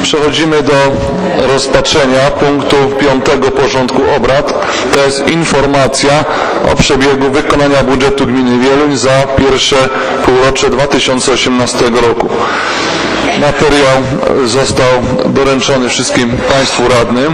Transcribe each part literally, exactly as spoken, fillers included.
Przechodzimy do rozpatrzenia punktu piątego porządku obrad. To jest informacja o przebiegu wykonania budżetu gminy Wieluń za pierwsze półrocze dwa tysiące osiemnastego roku. Materiał został doręczony wszystkim Państwu radnym.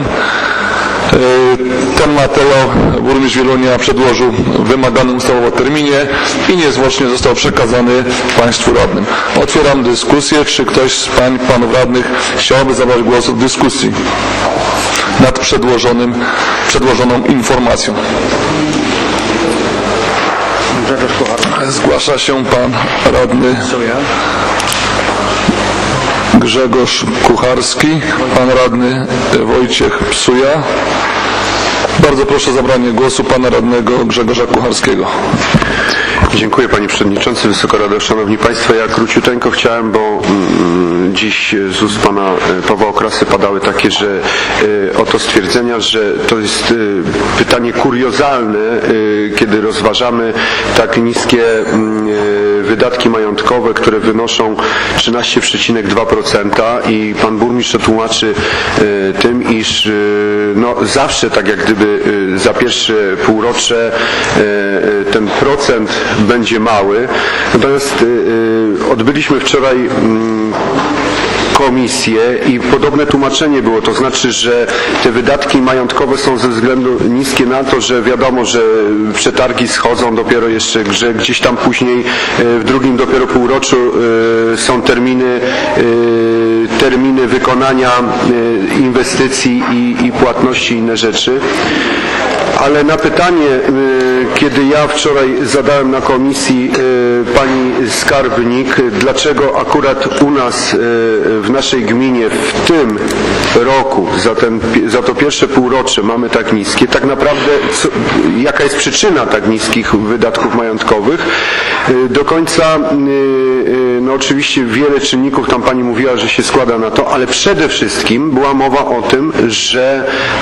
Ten materiał burmistrz Wielunia przedłożył w wymaganym ustawowo terminie i niezwłocznie został przekazany Państwu radnym. Otwieram dyskusję. Czy ktoś z Pań, Panów radnych chciałby zabrać głos w dyskusji nad przedłożonym, przedłożoną informacją? Zgłasza się Pan radny Grzegorz Kucharski, Pan radny Wojciech Psuja. Bardzo proszę o zabranie głosu Pana radnego Grzegorza Kucharskiego. Dziękuję Panie Przewodniczący, Wysoka Rado, Szanowni Państwo. Ja króciuteńko chciałem, bo mm, dziś z ust Pana Pawła Okrasy padały takie, że y, oto stwierdzenia, że to jest y, pytanie kuriozalne, y, kiedy rozważamy tak niskie y, wydatki majątkowe, które wynoszą trzynaście przecinek dwa procent i Pan Burmistrz to tłumaczy y, tym, iż y, no, zawsze tak jak gdyby y, za pierwsze półrocze y, y, ten procent będzie mały. Natomiast y, y, odbyliśmy wczoraj y, komisję i podobne tłumaczenie było, to znaczy, że te wydatki majątkowe są ze względu niskie na to, że wiadomo, że przetargi schodzą dopiero jeszcze, że gdzieś tam później w drugim dopiero półroczu są terminy terminy wykonania inwestycji i, i płatności i inne rzeczy. Ale na pytanie, kiedy ja wczoraj zadałem na komisji pani skarbnik, dlaczego akurat u nas w naszej gminie w tym roku za, ten, za to pierwsze półrocze mamy tak niskie, tak naprawdę co, jaka jest przyczyna tak niskich wydatków majątkowych, do końca, no oczywiście wiele czynników tam pani mówiła, że się składa na to, ale przede wszystkim była mowa o tym, że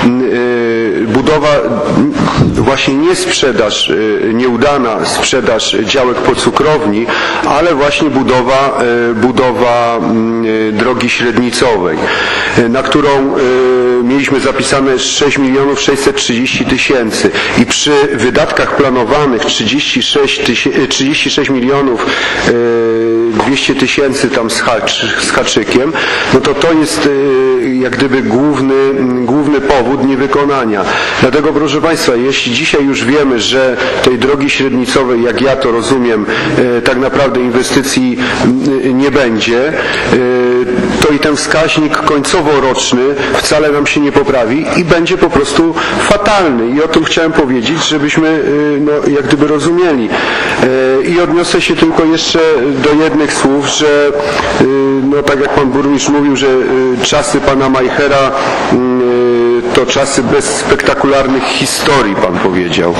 budowa, właśnie nie sprzedaż, nieudana sprzedaż działek po cukrowni, ale właśnie budowa, budowa drogi średnicowej, na którą mieliśmy zapisane sześć milionów sześćset trzydzieści tysięcy i przy wydatkach planowanych trzydzieści sześć milionów dwieście tysięcy tam z, hacz, z haczykiem, no to to jest jak gdyby główny, główny powód niewykonania. Dlatego proszę Państwa, jeśli dzisiaj już wiemy, że tej drogi średnicowej, jak ja to rozumiem, tak naprawdę inwestycji nie będzie, to i ten wskaźnik końcowo-roczny wcale nam się nie poprawi i będzie po prostu fatalny. I o tym chciałem powiedzieć, żebyśmy no, jak gdyby rozumieli. I odniosę się tylko jeszcze do jednych słów, że no, tak jak Pan Burmistrz mówił, że czasy Pana Majchera to czasy bez spektakularnych historii, Pan powiedział.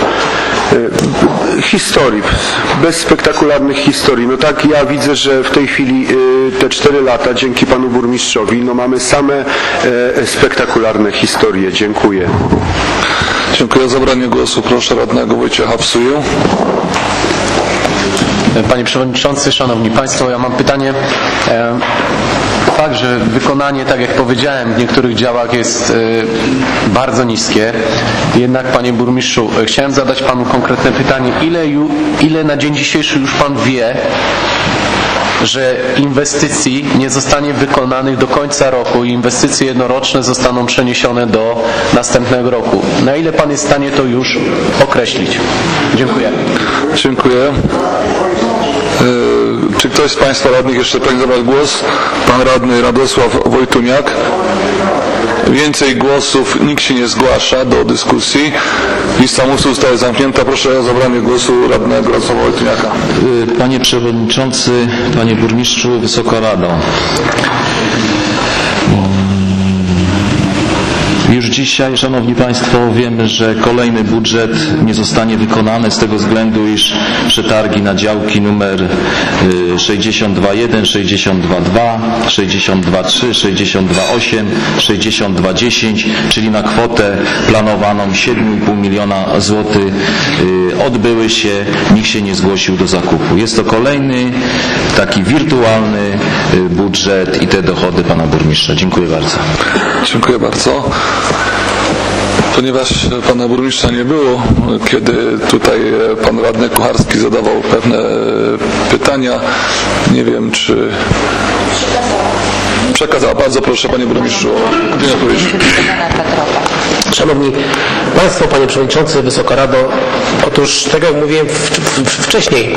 Historii, bez spektakularnych historii. No tak, ja widzę, że w tej chwili te cztery lata, dzięki Panu Burmistrzowi, no mamy same spektakularne historie. Dziękuję. Dziękuję. O zabranie głosu proszę radnego Wojciecha Psuję. Panie Przewodniczący, Szanowni Państwo, ja mam pytanie. Fakt, że wykonanie, tak jak powiedziałem, w niektórych działach jest bardzo niskie. Jednak, Panie Burmistrzu, chciałem zadać Panu konkretne pytanie. Ile, ju, ile na dzień dzisiejszy już Pan wie, że inwestycji nie zostanie wykonanych do końca roku i inwestycje jednoroczne zostaną przeniesione do następnego roku? Na ile Pan jest w stanie to już określić? Dziękuję. Dziękuję. Czy ktoś z Państwa radnych jeszcze pragnie zabrać głos? Pan radny Radosław Wojtuniak. Więcej głosów, nikt się nie zgłasza do dyskusji. Lista mówców zostaje zamknięta. Proszę o zabranie głosu radnego Radosława Wojtuniaka. Panie Przewodniczący, Panie Burmistrzu, Wysoka Rado. Już dzisiaj, Szanowni Państwo, wiemy, że kolejny budżet nie zostanie wykonany z tego względu, iż przetargi na działki numer sześćdziesiąt dwa jeden, sześćdziesiąt dwa dwa, sześćdziesiąt dwa trzy, sześćdziesiąt dwa osiem, sześćdziesiąt dwa dziesięć, czyli na kwotę planowaną siedem i pół miliona złotych odbyły się, nikt się nie zgłosił do zakupu. Jest to kolejny taki wirtualny budżet i te dochody Pana Burmistrza. Dziękuję bardzo. Dziękuję bardzo. Ponieważ Pana Burmistrza nie było, kiedy tutaj Pan Radny Kucharski zadawał pewne pytania, nie wiem czy... Przekazał. Bardzo proszę Panie Burmistrzu o odpowiedź. Szanowni Państwo, Panie Przewodniczący, Wysoka Rado, otóż tak jak mówiłem w, w, w, wcześniej,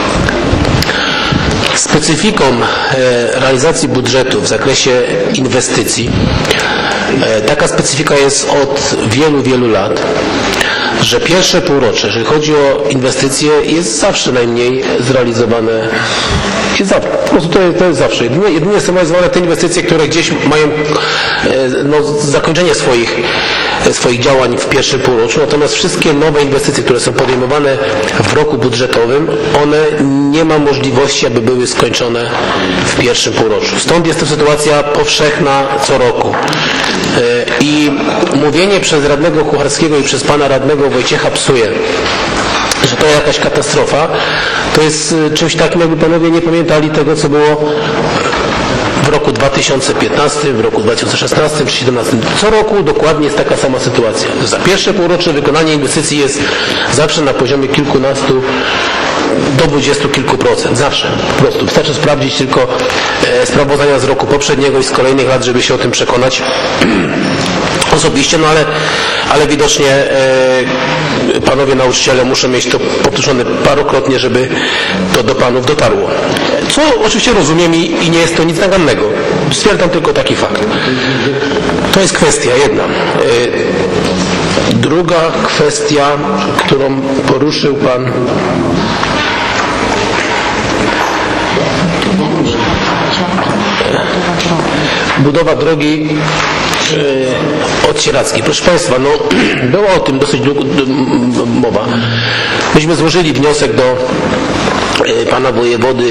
specyfiką e, realizacji budżetu w zakresie inwestycji, e, taka specyfika jest od wielu, wielu lat, że pierwsze półrocze, jeżeli chodzi o inwestycje, jest zawsze najmniej zrealizowane. Jest zawsze, po prostu to jest, to jest zawsze. Jedynie, jedynie są realizowane te inwestycje, które gdzieś mają e, no, zakończenie swoich, e, swoich działań w pierwszym półroczu, natomiast wszystkie nowe inwestycje, które są podejmowane w roku budżetowym, one nie ma możliwości, aby były skończone w pierwszym półroczu. Stąd jest to sytuacja powszechna co roku. E, I mówienie przez radnego Kucharskiego i przez pana radnego Wojciecha Psuje, że to jakaś katastrofa, to jest czymś takim, jakby panowie nie pamiętali tego, co było w roku dwa tysiące piętnastym, w roku dwa tysiące szesnastym czy dwa tysiące siedemnastym. Co roku dokładnie jest taka sama sytuacja. Za pierwsze półrocze wykonanie inwestycji jest zawsze na poziomie kilkunastu do dwudziestu kilku procent. Zawsze. Po prostu. Wystarczy sprawdzić tylko e, sprawozdania z roku poprzedniego i z kolejnych lat, żeby się o tym przekonać osobiście, no ale, ale widocznie e, panowie nauczyciele muszą mieć to powtórzone parokrotnie, żeby to do panów dotarło. Co oczywiście rozumiem i, i nie jest to nic nagannego. Stwierdzam tylko taki fakt. To jest kwestia jedna. E, druga kwestia, którą poruszył pan budowa drogi e, od Sieradzkiej. Proszę Państwa, no, była o tym dosyć długo mowa. Myśmy złożyli wniosek do e, pana wojewody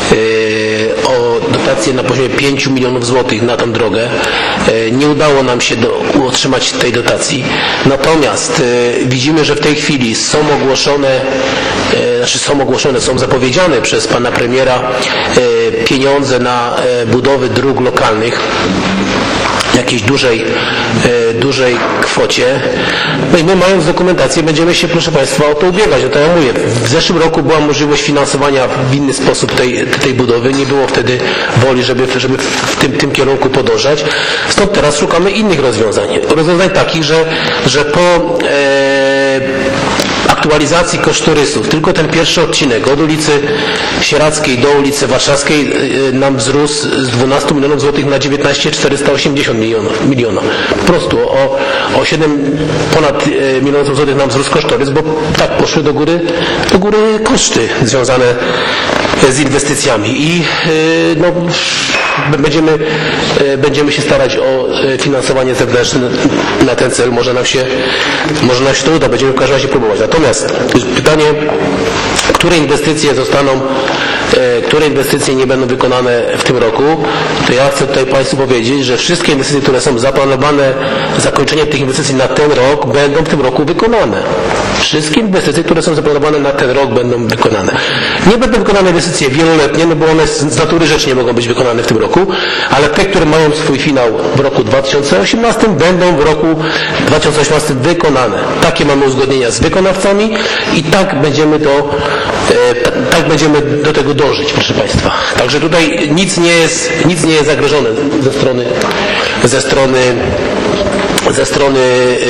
e, o dotację na poziomie pięciu milionów złotych na tę drogę. E, nie udało nam się do, otrzymać tej dotacji. Natomiast e, widzimy, że w tej chwili są ogłoszone, e, znaczy są ogłoszone, są zapowiedziane przez pana premiera e, pieniądze na e, budowy dróg lokalnych jakiejś dużej, e, dużej kwocie. No i my, mając dokumentację, będziemy się, proszę Państwa, o to ubiegać. No to ja mówię, w zeszłym roku była możliwość finansowania w inny sposób tej, tej budowy. Nie było wtedy woli, żeby, żeby w tym, tym kierunku podążać. Stąd teraz szukamy innych rozwiązań. Rozwiązań takich, że, że po e, aktualizacji kosztorysów tylko ten pierwszy odcinek od ulicy Sieradzkiej do ulicy Warszawskiej nam wzrósł z dwunastu milionów złotych na dziewiętnaście czterysta osiemdziesiąt milionów. Po prostu o, o siedem ponad milionów złotych nam wzrósł kosztorys, bo tak poszły do góry, do góry koszty związane z inwestycjami i no, będziemy, będziemy się starać o finansowanie zewnętrzne na ten cel. Może nam się, może nam się to uda, będziemy w każdym razie próbować. Natomiast pytanie, które inwestycje zostaną, które inwestycje nie będą wykonane w tym roku, to ja chcę tutaj Państwu powiedzieć, że wszystkie inwestycje, które są zaplanowane, zakończenie tych inwestycji na ten rok, będą w tym roku wykonane. Wszystkie inwestycje, które są zaplanowane na ten rok, będą wykonane. Nie będą wykonane inwestycje wieloletnie, no bo one z natury rzeczy nie mogą być wykonane w tym roku, ale te, które mają swój finał w roku dwa tysiące osiemnastym, będą w roku dwa tysiące osiemnastym wykonane. Takie mamy uzgodnienia z wykonawcami i tak będziemy do, e, t- tak będziemy do tego dążyć, proszę Państwa. Także tutaj nic nie jest, nic nie jest zagrożone ze strony, ze strony, ze strony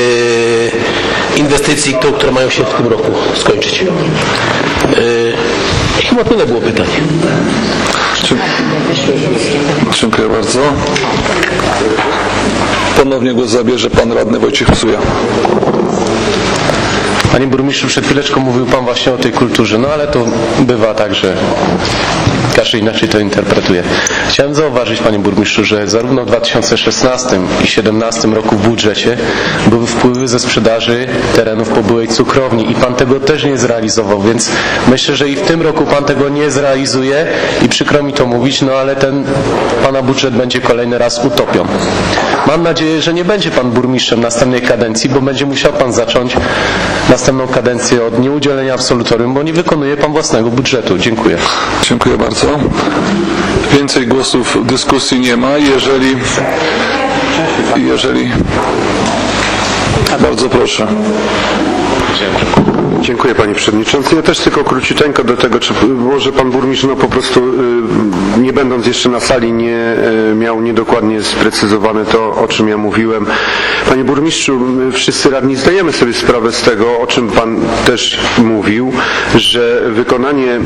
e, inwestycji, które mają się w tym roku skończyć. E, chyba tyle było pytań. Dziękuję bardzo. Ponownie głos zabierze pan radny Wojciech Psuja. Panie burmistrzu, przed chwileczką mówił pan właśnie o tej kulturze, no ale to bywa tak, że każdy inaczej to interpretuje. Chciałem zauważyć, panie burmistrzu, że zarówno w dwa tysiące szesnastym i dwa tysiące siedemnastym roku w budżecie były wpływy ze sprzedaży terenów po byłej cukrowni i pan tego też nie zrealizował, więc myślę, że i w tym roku pan tego nie zrealizuje i przykro mi to mówić, no ale ten pana budżet będzie kolejny raz utopią. Mam nadzieję, że nie będzie pan burmistrzem następnej kadencji, bo będzie musiał pan zacząć następną kadencję od nieudzielenia absolutorium, bo nie wykonuje pan własnego budżetu. Dziękuję. Dziękuję bardzo. Więcej głosów w dyskusji nie ma. Jeżeli... Jeżeli... Bardzo proszę. Dziękuję panie przewodniczący. Ja też tylko króciuteńko do tego, czy może pan burmistrz no po prostu nie będąc jeszcze na sali nie miał niedokładnie sprecyzowane to, o czym ja mówiłem. Panie burmistrzu, my wszyscy radni zdajemy sobie sprawę z tego, o czym pan też mówił, że wykonanie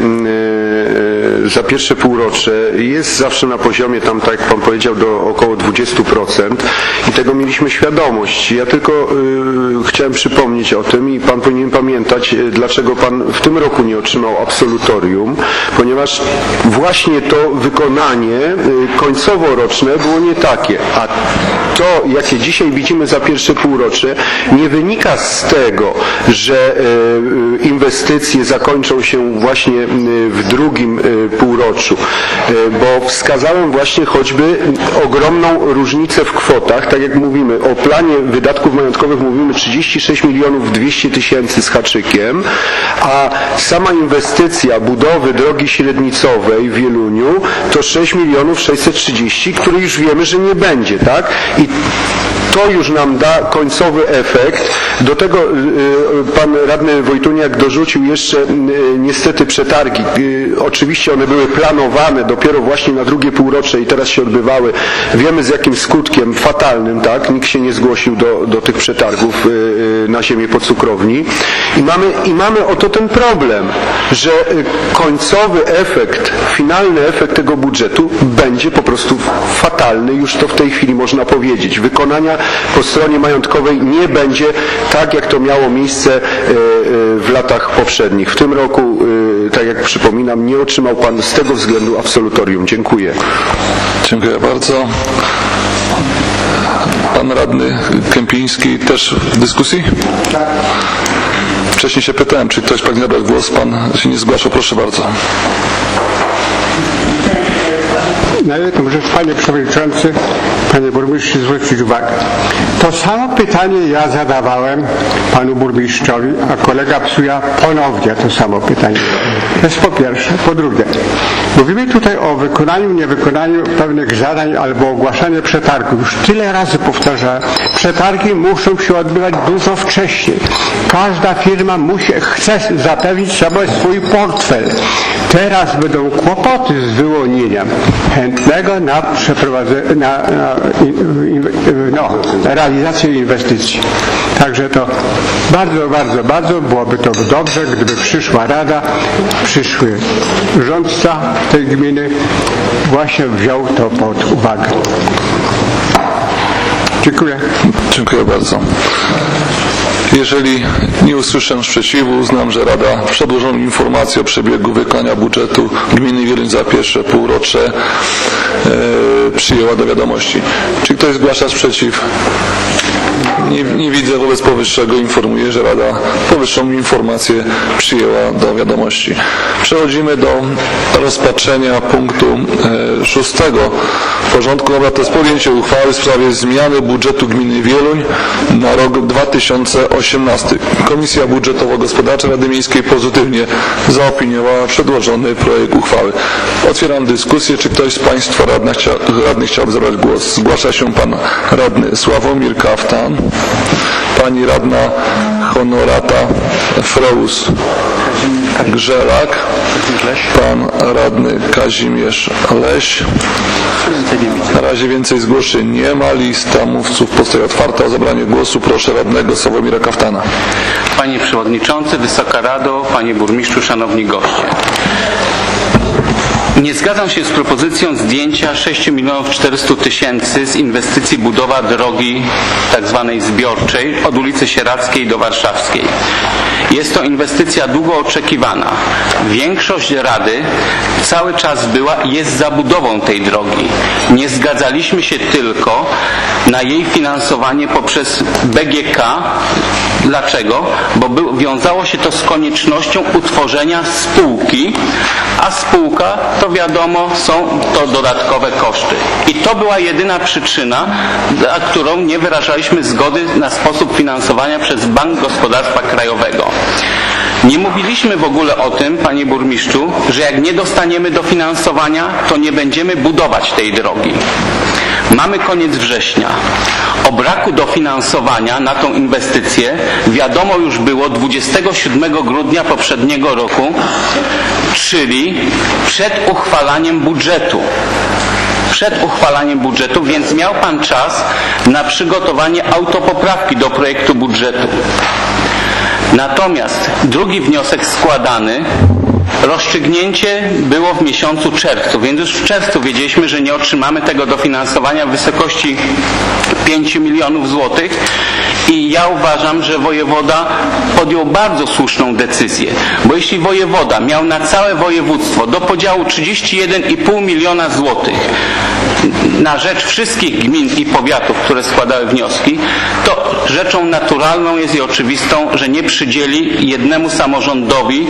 za pierwsze półrocze jest zawsze na poziomie tam, tak jak pan powiedział, do około dwudziestu procent i tego mieliśmy świadomość. Ja tylko y, chciałem przypomnieć o tym i pan powinien pamiętać, dlaczego pan w tym roku nie otrzymał absolutorium, ponieważ właśnie to wykonanie końcowo-roczne było nie takie, a to, jakie dzisiaj widzimy za pierwsze półrocze, nie wynika z tego, że inwestycje zakończą się właśnie w drugim półroczu, bo wskazałem właśnie choćby ogromną różnicę w kwotach, tak jak mówimy o planie wydatków majątkowych, mówimy trzydzieści sześć milionów dwieście tysięcy z haczykiem, a sama inwestycja budowy drogi średnicowej w Wieluniu to sześć milionów sześćset trzydzieści, który już wiemy, że nie będzie, tak? I to już nam da końcowy efekt. Do tego pan radny Wojtuniak dorzucił jeszcze niestety przetargi. Oczywiście one były planowane dopiero właśnie na drugie półrocze i teraz się odbywały. Wiemy z jakim skutkiem fatalnym, tak? Nikt się nie zgłosił do, do tych przetargów na ziemię po cukrowni. I mamy, i mamy oto ten problem, że końcowy efekt, finalny efekt tego budżetu będzie po prostu fatalny. Już to w tej chwili można powiedzieć. Wykonania po stronie majątkowej nie będzie tak, jak to miało miejsce w latach poprzednich. W tym roku, tak jak przypominam, nie otrzymał pan z tego względu absolutorium. Dziękuję. Dziękuję bardzo. Pan radny Kępiński też w dyskusji? Wcześniej się pytałem, czy ktoś pragnie zabrać głos. Pan się nie zgłaszał. Proszę bardzo. Na jedną rzecz, panie przewodniczący, panie burmistrzu, zwrócić uwagę. To samo pytanie ja zadawałem panu burmistrzowi, a kolega Psuja ponownie to samo pytanie. To jest po pierwsze. Po drugie, mówimy tutaj o wykonaniu, niewykonaniu pewnych zadań albo ogłaszaniu przetargów. Już tyle razy powtarzałem. Przetargi muszą się odbywać dużo wcześniej. Każda firma musi, chce zapewnić sobie swój portfel. Teraz będą kłopoty z wyłonieniem chętnego na przeprowadzenie, na, na in, no, realizację inwestycji. Także to bardzo, bardzo, bardzo byłoby to dobrze, gdyby przyszła rada, przyszły rządca tej gminy właśnie wziął to pod uwagę. Dziękuję. Dziękuję bardzo. Jeżeli nie usłyszę sprzeciwu, uznam, że Rada przedłożoną informację o przebiegu wykonania budżetu gminy Wieluń za pierwsze półrocze e, przyjęła do wiadomości. Czy ktoś zgłasza sprzeciw? Nie, nie widzę, wobec powyższego informuję, że Rada powyższą informację przyjęła do wiadomości. Przechodzimy do rozpatrzenia punktu e, szóstego porządku obrad. To jest podjęcie uchwały w sprawie zmiany budżetu gminy Wieluń na rok dwa tysiące osiemnasty. Komisja Budżetowo-Gospodarcza Rady Miejskiej pozytywnie zaopiniowała przedłożony projekt uchwały. Otwieram dyskusję. Czy ktoś z Państwa radnych, chcia, radnych chciałby zabrać głos? Zgłasza się Pan radny Sławomir Kaftan, Pani radna Honorata Freus Grzelak, Pan radny Kazimierz Leś. Na razie więcej zgłoszeń nie ma. Lista mówców pozostaje otwarta. O zabranie głosu proszę radnego Sławomira Kaftana. Panie Przewodniczący, Wysoka Rado, Panie Burmistrzu, Szanowni Goście. Nie zgadzam się z propozycją zdjęcia sześć milionów czterysta tysięcy z inwestycji budowa drogi tak zwanej zbiorczej od ulicy Sieradzkiej do Warszawskiej. Jest to inwestycja długo oczekiwana. Większość Rady cały czas była i jest za budową tej drogi. Nie zgadzaliśmy się tylko na jej finansowanie poprzez B G K. Dlaczego? Bo był, wiązało się to z koniecznością utworzenia spółki, a spółka, to wiadomo, są to dodatkowe koszty. I to była jedyna przyczyna, za którą nie wyrażaliśmy zgody na sposób finansowania przez Bank Gospodarstwa Krajowego. Nie mówiliśmy w ogóle o tym, panie burmistrzu, że jak nie dostaniemy dofinansowania, to nie będziemy budować tej drogi. Mamy koniec września. O braku dofinansowania na tą inwestycję wiadomo już było dwudziestego siódmego grudnia poprzedniego roku, czyli przed uchwalaniem budżetu. Przed uchwalaniem budżetu, więc miał pan czas na przygotowanie autopoprawki do projektu budżetu. Natomiast drugi wniosek składany, rozstrzygnięcie było w miesiącu czerwcu, więc już w czerwcu wiedzieliśmy, że nie otrzymamy tego dofinansowania w wysokości pięciu milionów złotych i ja uważam, że wojewoda podjął bardzo słuszną decyzję, bo jeśli wojewoda miał na całe województwo do podziału trzydzieści jeden i pół miliona złotych na rzecz wszystkich gmin i powiatów, które składały wnioski, to rzeczą naturalną jest i oczywistą, że nie przydzieli jednemu samorządowi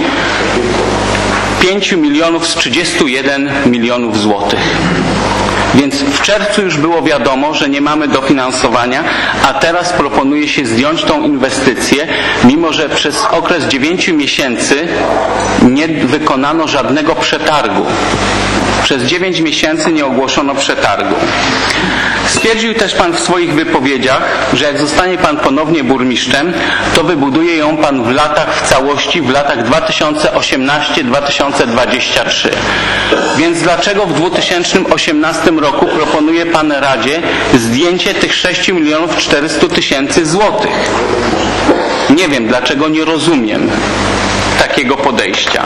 pięciu milionów z trzydziestu jeden milionów złotych. Więc w czerwcu już było wiadomo, że nie mamy dofinansowania, a teraz proponuje się zdjąć tą inwestycję, mimo że przez okres dziewięciu miesięcy nie wykonano żadnego przetargu. Przez dziewięć miesięcy nie ogłoszono przetargu. Stwierdził też pan w swoich wypowiedziach, że jak zostanie pan ponownie burmistrzem, to wybuduje ją pan w latach w całości, w latach dwa tysiące osiemnasty do dwa tysiące dwudziestego trzeciego. Więc dlaczego w dwa tysiące osiemnastym roku proponuje pan Radzie zdjęcie tych sześciu milionów czterystu tysięcy złotych? Nie wiem, dlaczego nie rozumiem takiego podejścia.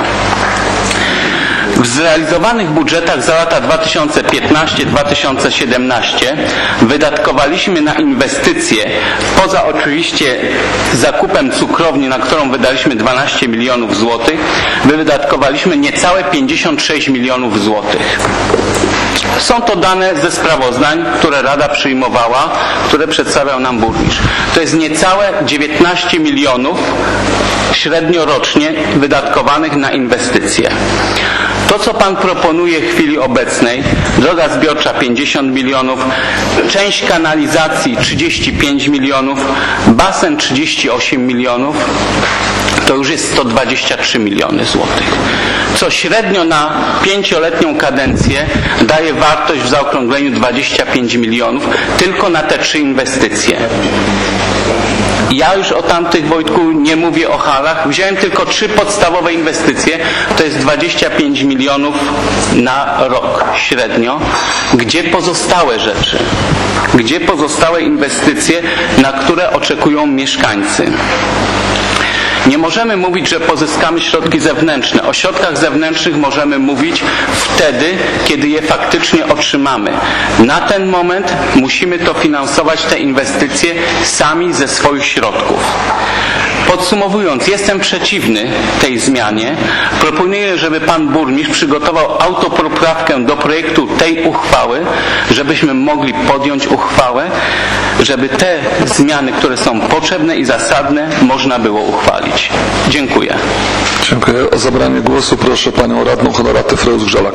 W zrealizowanych budżetach za lata dwa tysiące piętnasty do dwa tysiące siedemnastego wydatkowaliśmy na inwestycje, poza oczywiście zakupem cukrowni, na którą wydaliśmy dwanaście milionów złotych, wydatkowaliśmy niecałe pięćdziesiąt sześć milionów złotych. Są to dane ze sprawozdań, które Rada przyjmowała, które przedstawiał nam burmistrz. To jest niecałe dziewiętnaście milionów średnio rocznie wydatkowanych na inwestycje. To, co pan proponuje w chwili obecnej, droga zbiorcza pięćdziesiąt milionów, część kanalizacji trzydzieści pięć milionów, basen trzydzieści osiem milionów, to już jest sto dwadzieścia trzy miliony złotych. Co średnio na pięcioletnią kadencję daje wartość w zaokrągleniu dwadzieścia pięć milionów tylko na te trzy inwestycje. Ja już o tamtych, Wojtku, nie mówię o halach. Wziąłem tylko trzy podstawowe inwestycje. To jest dwadzieścia pięć milionów na rok średnio. Gdzie pozostałe rzeczy? Gdzie pozostałe inwestycje, na które oczekują mieszkańcy? Nie możemy mówić, że pozyskamy środki zewnętrzne. O środkach zewnętrznych możemy mówić wtedy, kiedy je faktycznie otrzymamy. Na ten moment musimy to finansować, te inwestycje, sami ze swoich środków. Podsumowując, jestem przeciwny tej zmianie. Proponuję, żeby pan burmistrz przygotował autopoprawkę do projektu tej uchwały, żebyśmy mogli podjąć uchwałę, żeby te zmiany, które są potrzebne i zasadne, można było uchwalić. Dziękuję. Dziękuję. O zabranie głosu proszę panią radną Honoratę Freus-Grzelak.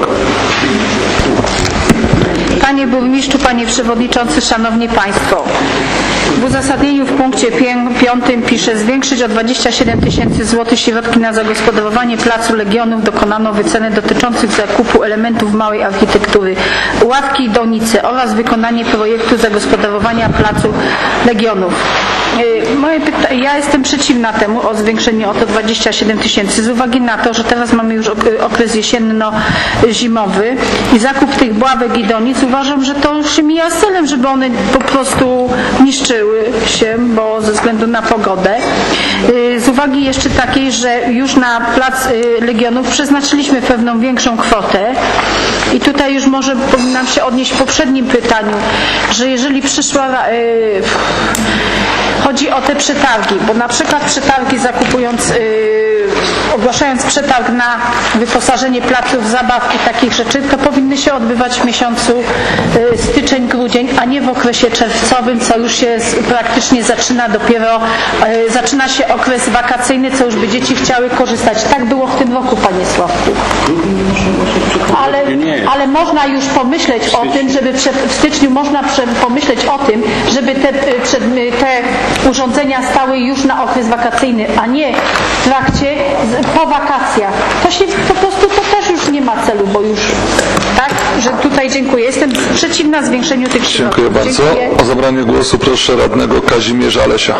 Panie burmistrzu, panie przewodniczący, szanowni państwo. W uzasadnieniu w punkcie piątym pisze: zwiększyć o dwadzieścia siedem tysięcy złotych środki na zagospodarowanie Placu Legionów. Dokonano wyceny dotyczących zakupu elementów małej architektury, ławki i donice oraz wykonanie projektu zagospodarowania Placu Legionów. y, moje pyta- ja jestem przeciwna temu o zwiększeniu o to dwadzieścia siedem tysięcy z uwagi na to, że teraz mamy już ok- okres jesienno-zimowy i zakup tych bławek i donic uważam, że to już się mija z celem, żeby one po prostu niszczyły się, bo ze względu na pogodę. Y, z uwagi jeszcze takiej, że już na plac y, Legionów przeznaczyliśmy pewną większą kwotę i tutaj już może powinnam się odnieść w poprzednim pytaniu, że jeżeli przyszła y, chodzi o te przetargi, bo na przykład przetargi zakupując, yy, ogłaszając przetarg na wyposażenie placów zabaw i takich rzeczy, to powinny się odbywać w miesiącu yy, styczeń, grudzień, a nie w okresie czerwcowym, co już się z, praktycznie zaczyna dopiero, yy, zaczyna się okres wakacyjny, co już by dzieci chciały korzystać. Tak było w tym roku, panie Sławku. Ale, ale można już pomyśleć o tym, żeby prze, w styczniu można prze, pomyśleć o tym, żeby te, przed, te urządzenia stały już na okres wakacyjny, a nie w trakcie, po wakacjach. To się po prostu, to też już nie ma celu, bo już, tak, że tutaj dziękuję. Jestem przeciwna zwiększeniu tych środków. Dziękuję bardzo. Dziękuję. O zabranie głosu proszę radnego Kazimierza Lesia.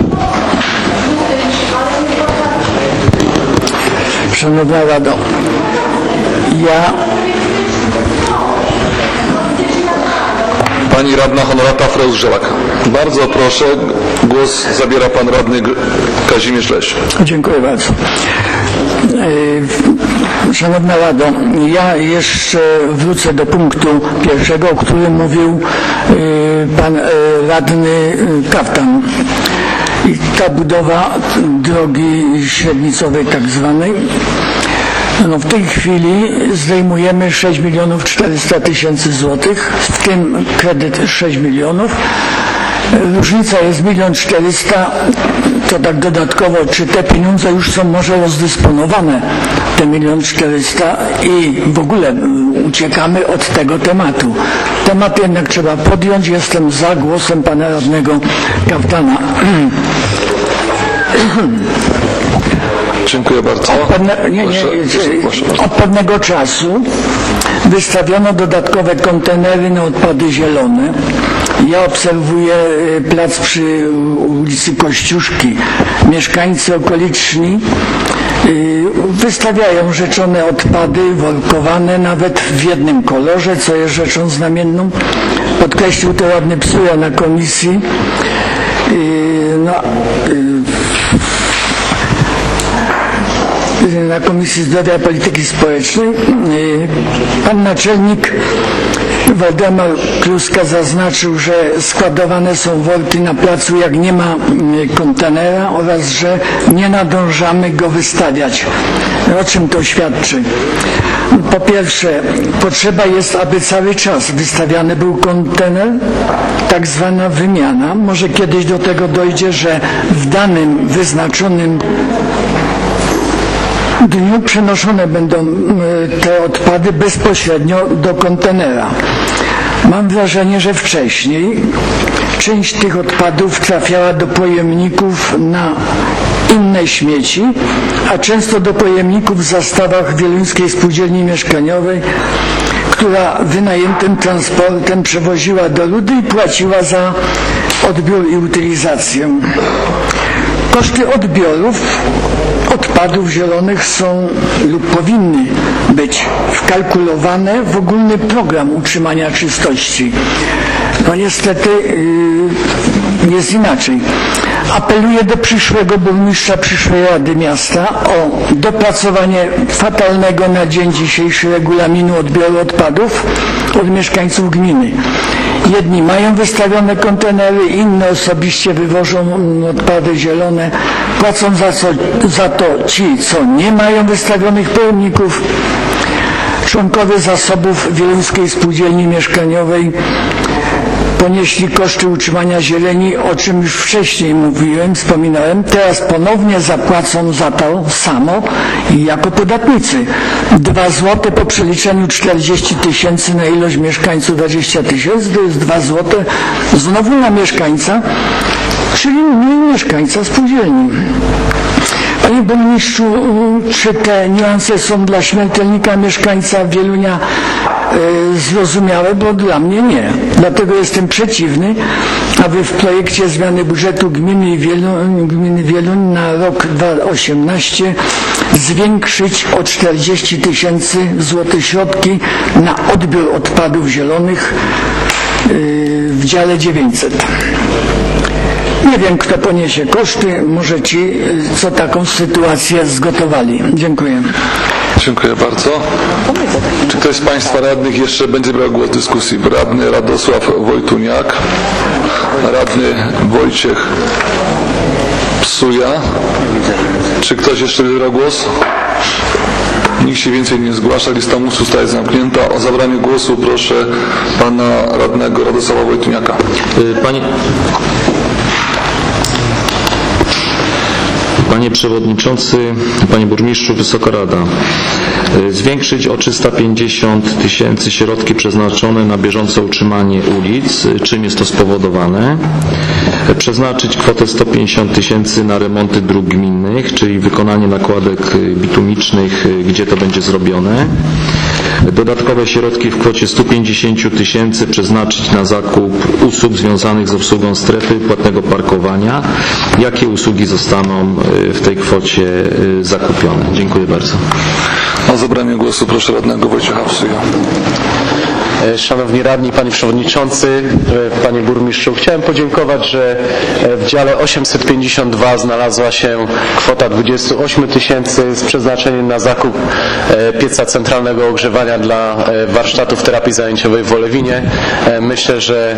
Szanowna Rado, ja Pani radna honorata Freus-Żelak. Bardzo proszę, głos zabiera pan radny Kazimierz Leś. dziękuję bardzo. Yy, Szanowna Rado, ja jeszcze wrócę do punktu pierwszego, o którym mówił yy, pan yy, radny yy, Kaftan. I ta budowa drogi średnicowej tak zwanej, no w tej chwili zdejmujemy sześć milionów czterysta tysięcy złotych, w tym kredyt sześć milionów. Różnica jest milion czterysta, to tak dodatkowo, czy te pieniądze już są może rozdysponowane, te milion czterysta i w ogóle uciekamy od tego tematu. Temat jednak trzeba podjąć, jestem za głosem pana radnego Kaftana. Dziękuję bardzo. Od, pewne, nie, nie, Proszę, proszę. od pewnego czasu wystawiono dodatkowe kontenery na odpady zielone. Ja obserwuję plac przy ulicy Kościuszki. Mieszkańcy okoliczni wystawiają rzeczone odpady, workowane nawet w jednym kolorze, co jest rzeczą znamienną. Podkreślił to radny Psuja na komisji. No, na Komisji Zdrowia i Polityki Społecznej. Pan naczelnik Waldemar Kluska zaznaczył, że składowane są worki na placu, jak nie ma kontenera, oraz że nie nadążamy go wystawiać. O czym to świadczy? Po pierwsze, potrzeba jest, aby cały czas wystawiany był kontener, tak zwana wymiana. Może kiedyś do tego dojdzie, że w danym wyznaczonym dniu przenoszone będą te odpady bezpośrednio do kontenera. Mam wrażenie, że wcześniej część tych odpadów trafiała do pojemników na inne śmieci, a często do pojemników w zastawach Wieluńskiej Spółdzielni Mieszkaniowej, która wynajętym transportem przewoziła do Ludy i płaciła za odbiór i utylizację. Koszty odbiorów odpadów zielonych są lub powinny być wkalkulowane w ogólny program utrzymania czystości. No niestety yy, jest inaczej. Apeluję do przyszłego burmistrza, przyszłej Rady Miasta o dopracowanie fatalnego na dzień dzisiejszy regulaminu odbioru odpadów od mieszkańców gminy. Jedni mają wystawione kontenery, inne osobiście wywożą odpady zielone, płacą za, co, za to ci, co nie mają wystawionych pojemników. Członkowie zasobów Wieluńskiej Spółdzielni Mieszkaniowej ponieśli koszty utrzymania zieleni, o czym już wcześniej mówiłem, wspominałem. Teraz ponownie zapłacą za to samo jako podatnicy. Dwa złote po przeliczeniu czterdzieści tysięcy na ilość mieszkańców dwadzieścia tysięcy, to jest dwa złote znowu na mieszkańca, czyli mniej mieszkańca spółdzielni. Panie burmistrzu, czy te niuanse są dla śmiertelnika mieszkańca Wielunia e, zrozumiałe? Bo dla mnie nie. Dlatego jestem przeciwny, aby w projekcie zmiany budżetu gminy Wieluń, gminy Wieluń na rok dwa tysiące osiemnasty zwiększyć o czterdzieści tysięcy złotych środki na odbiór odpadów zielonych w dziale dziewięćset. Nie wiem, kto poniesie koszty, może ci, co taką sytuację zgotowali. Dziękuję. Dziękuję bardzo. Czy ktoś z Państwa radnych jeszcze będzie brał głos w dyskusji? Radny Radosław Wojtuniak, radny Wojciech Psuja. Czy ktoś jeszcze będzie brał głos? Nikt się więcej nie zgłasza, lista mówców zostaje zamknięta. O zabranie głosu proszę pana radnego Radosława Wojtuniaka. Panie... Panie Przewodniczący, Panie Burmistrzu, Wysoka Rada. Zwiększyć o trzysta pięćdziesiąt tysięcy środki przeznaczone na bieżące utrzymanie ulic. Czym jest to spowodowane? Przeznaczyć kwotę sto pięćdziesiąt tysięcy na remonty dróg gminnych, czyli wykonanie nakładek bitumicznych, gdzie to będzie zrobione. Dodatkowe środki w kwocie sto pięćdziesiąt tysięcy przeznaczyć na zakup usług związanych z obsługą strefy płatnego parkowania. Jakie usługi zostaną w tej kwocie zakupione? Dziękuję bardzo. O zabranie głosu proszę radnego Wojciecha Psuja. Szanowni Radni, Panie Przewodniczący, Panie Burmistrzu, chciałem podziękować, że w dziale osiemset pięćdziesiąt dwa znalazła się kwota dwadzieścia osiem tysięcy z przeznaczeniem na zakup pieca centralnego ogrzewania dla warsztatów terapii zajęciowej w Wolewinie. Myślę, że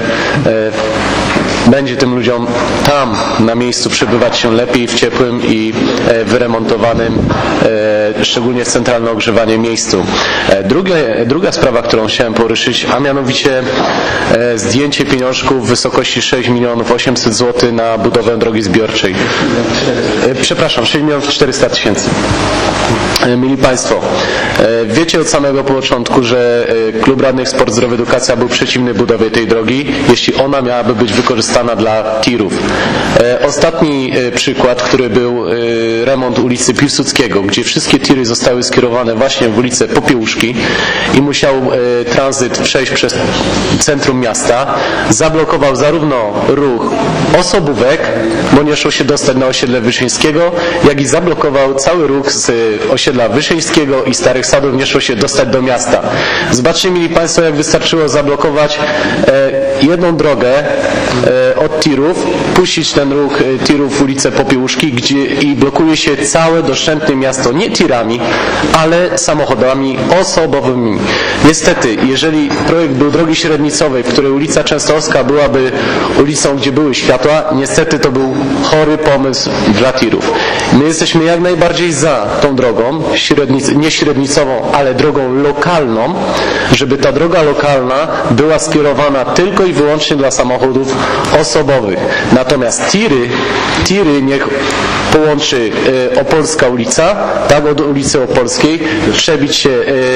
będzie tym ludziom tam na miejscu przebywać się lepiej w ciepłym i wyremontowanym, szczególnie w centralne ogrzewanie miejscu. Drugie, druga sprawa, którą chciałem poruszyć, a mianowicie zdjęcie pieniążków w wysokości sześć milionów osiemset złotych na budowę drogi zbiorczej. Przepraszam, sześć milionów czterysta tysięcy. Mili Państwo, wiecie od samego początku, że Klub Radnych Sport, Zdrowie, Edukacja był przeciwny budowie tej drogi, jeśli ona miałaby być wykorzystana dla tirów. Ostatni przykład, który był remont ulicy Piłsudskiego, gdzie wszystkie tiry zostały skierowane właśnie w ulicę Popiełuszki i musiał tranzyt przejść przez centrum miasta, zablokował zarówno ruch osobówek, bo nie szło się dostać na osiedle Wyszyńskiego, jak i zablokował cały ruch z osiedla Wyszyńskiego i Starych Sadów, nie szło się dostać do miasta. Zobaczcie, mieli Państwo, jak wystarczyło zablokować jedną drogę od tirów, puścić ten ruch tirów w ulicę Popiełuszki, gdzie i blokuje się całe doszczętne miasto nie tirami, ale samochodami osobowymi. Niestety, jeżeli projekt był drogi średnicowej, w której ulica Częstochowska byłaby ulicą, gdzie były światła, niestety to był chory pomysł dla tirów. My jesteśmy jak najbardziej za tą drogą, średnic, nie średnicową, ale drogą lokalną, żeby ta droga lokalna była skierowana tylko i wyłącznie dla samochodów osobowych. Natomiast tiry, tiry niech połączy e, Opolska ulica, tak, od ulicy Opolskiej, przebić się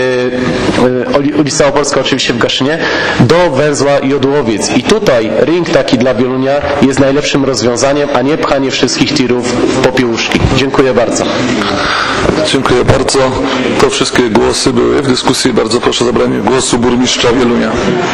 e, e, ulica Opolska oczywiście w Gaszynie, do węzła Jodłowiec. I tutaj ring taki dla Wielunia jest najlepszym rozwiązaniem, a nie pchanie wszystkich tirów w Popiełuszki. Dziękuję bardzo. Dziękuję bardzo. To wszystkie głosy były w dyskusji. Bardzo proszę o zabranie głosu burmistrza Wielunia.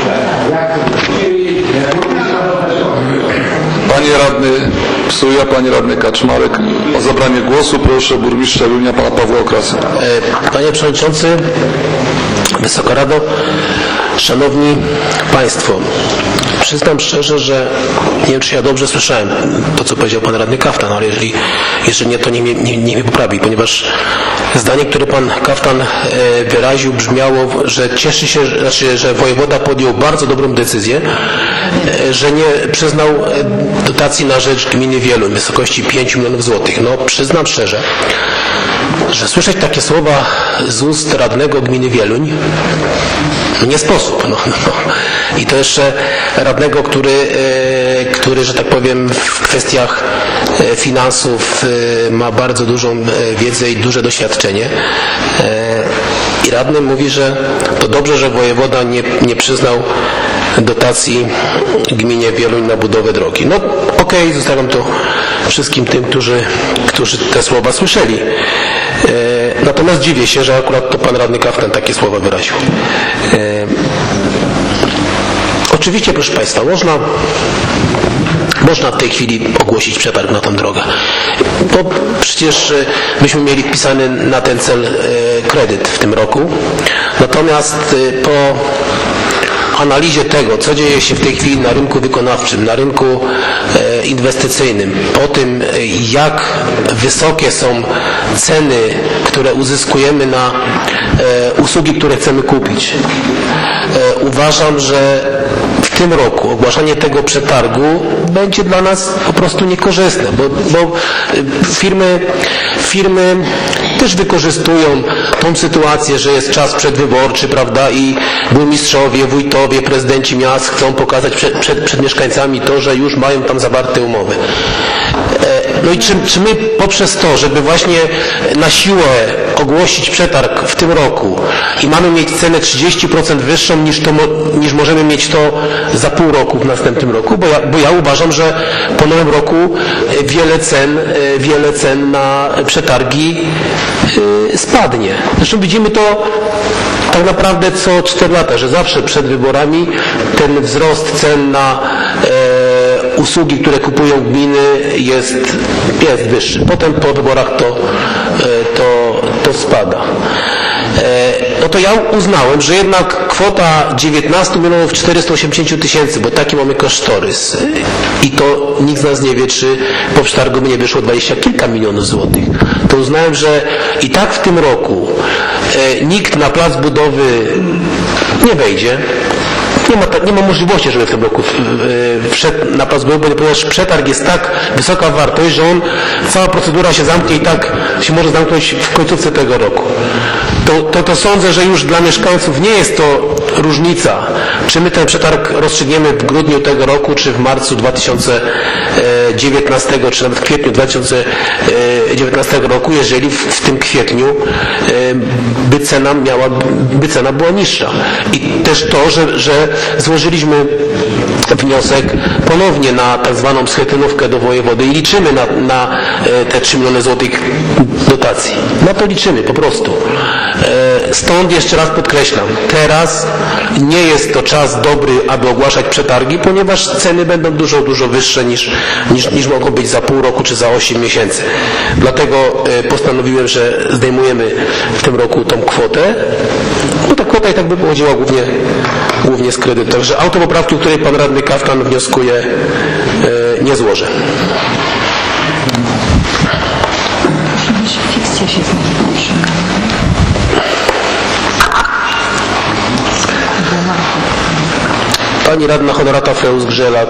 Panie radny Psuja, panie radny Kaczmarek, o zabranie głosu proszę burmistrza Wielunia, pana Pawła Okrasy. Panie Przewodniczący, Wysoka Rado, Szanowni Państwo, przyznam szczerze, że nie wiem, czy ja dobrze słyszałem to, co powiedział pan radny Kaftan, ale jeżeli, jeżeli nie, to nie, nie, nie mnie poprawi, ponieważ zdanie, które pan Kaftan wyraził, brzmiało, że cieszy się, znaczy, że wojewoda podjął bardzo dobrą decyzję, że nie przyznał dotacji na rzecz gminy Wieluń w wysokości pięć milionów złotych. No, przyznam szczerze, że słyszeć takie słowa z ust radnego gminy Wieluń nie sposób. No, no. I to jeszcze radnego, który, który, że tak powiem, w kwestiach finansów ma bardzo dużą wiedzę i duże doświadczenie. I radny mówi, że to dobrze, że wojewoda nie, nie przyznał dotacji gminie Wieluń na budowę drogi. No okej, okay, zostawiam to wszystkim tym, którzy, którzy te słowa słyszeli. Natomiast dziwię się, że akurat to pan radny Kaftan takie słowa wyraził. Oczywiście, proszę Państwa, można Można w tej chwili ogłosić przetarg na tę drogę. Bo przecież myśmy mieli wpisany na ten cel kredyt w tym roku. Natomiast po analizie tego, co dzieje się w tej chwili na rynku wykonawczym, na rynku inwestycyjnym, po tym, jak wysokie są ceny, które uzyskujemy na usługi, które chcemy kupić, uważam, że w tym roku ogłaszanie tego przetargu będzie dla nas po prostu niekorzystne, bo, bo firmy, firmy też wykorzystują tą sytuację, że jest czas przedwyborczy, prawda, i burmistrzowie, wójtowie, prezydenci miast chcą pokazać przed, przed, przed mieszkańcami to, że już mają tam zawarte umowy. No i czy, czy my poprzez to, żeby właśnie na siłę ogłosić przetarg w tym roku i mamy mieć cenę trzydzieści procent wyższą niż, to, niż możemy mieć to za pół roku w następnym roku, bo ja, bo ja uważam, że po nowym roku wiele cen, wiele cen na przetargi spadnie. Zresztą widzimy to tak naprawdę co cztery lata, że zawsze przed wyborami ten wzrost cen na e, usługi, które kupują gminy jest, jest wyższy. Potem po wyborach to, e, to, to spada. E, no to ja uznałem, że jednak kwota dziewiętnaście milionów czterysta osiemdziesiąt tysięcy, bo taki mamy kosztorys i to nikt z nas nie wie, czy po przetargu by nie wyszło dwadzieścia kilka milionów złotych, to uznałem, że i tak w tym roku e, nikt na plac budowy nie wejdzie. Nie ma, nie ma możliwości, żeby w tym roku wszedł na plac budowy, ponieważ przetarg jest tak wysoka wartość, że on, cała procedura się zamknie i tak się może zamknąć w końcówce tego roku. To, to, to sądzę, że już dla mieszkańców nie jest to różnica, czy my ten przetarg rozstrzygniemy w grudniu tego roku, czy w marcu dwa tysiące dziewiętnastego, czy nawet w kwietniu dwa tysiące dziewiętnastego roku, jeżeli w, w tym kwietniu by cena miała, by cena była niższa. I też to, że, że złożyliśmy wniosek ponownie na tak zwaną schetynówkę do wojewody i liczymy na, na te trzy miliony złotych dotacji. Na to liczymy po prostu. Stąd jeszcze raz podkreślam, teraz nie jest to czas dobry, aby ogłaszać przetargi, ponieważ ceny będą dużo, dużo wyższe niż, niż, niż mogą być za pół roku czy za osiem miesięcy. Dlatego postanowiłem, że zdejmujemy w tym roku tą kwotę. No ta kwota i tak by pochodziła głównie, głównie z kredytu. Także autopoprawki, o której pan radny Kaftan wnioskuje, nie złożę. Pani radna honorata Freus Grzelak.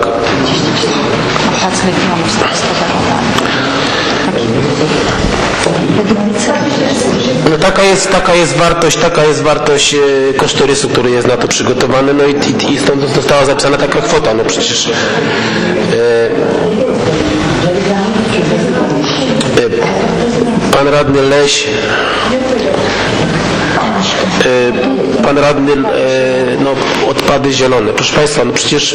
No taka jest, taka jest wartość, taka jest wartość e, kosztorysu, który jest na to przygotowany, no i, i, i stąd została zapisana taka kwota, no przecież e, e, pan radny Leś e, pan radny e, no odpady zielone, proszę Państwa, no przecież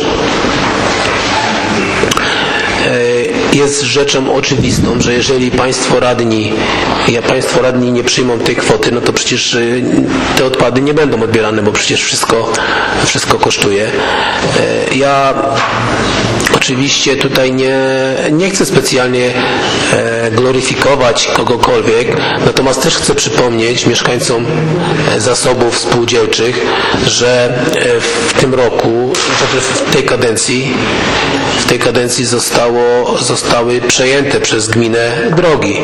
jest rzeczą oczywistą, że jeżeli Państwo radni, ja Państwo radni nie przyjmą tej kwoty, no to przecież te odpady nie będą odbierane, bo przecież wszystko, wszystko kosztuje. Ja oczywiście tutaj nie, nie chcę specjalnie gloryfikować kogokolwiek, natomiast też chcę przypomnieć mieszkańcom zasobów spółdzielczych, że w tym roku, w tej kadencji, w tej kadencji zostało, zostały przejęte przez gminę drogi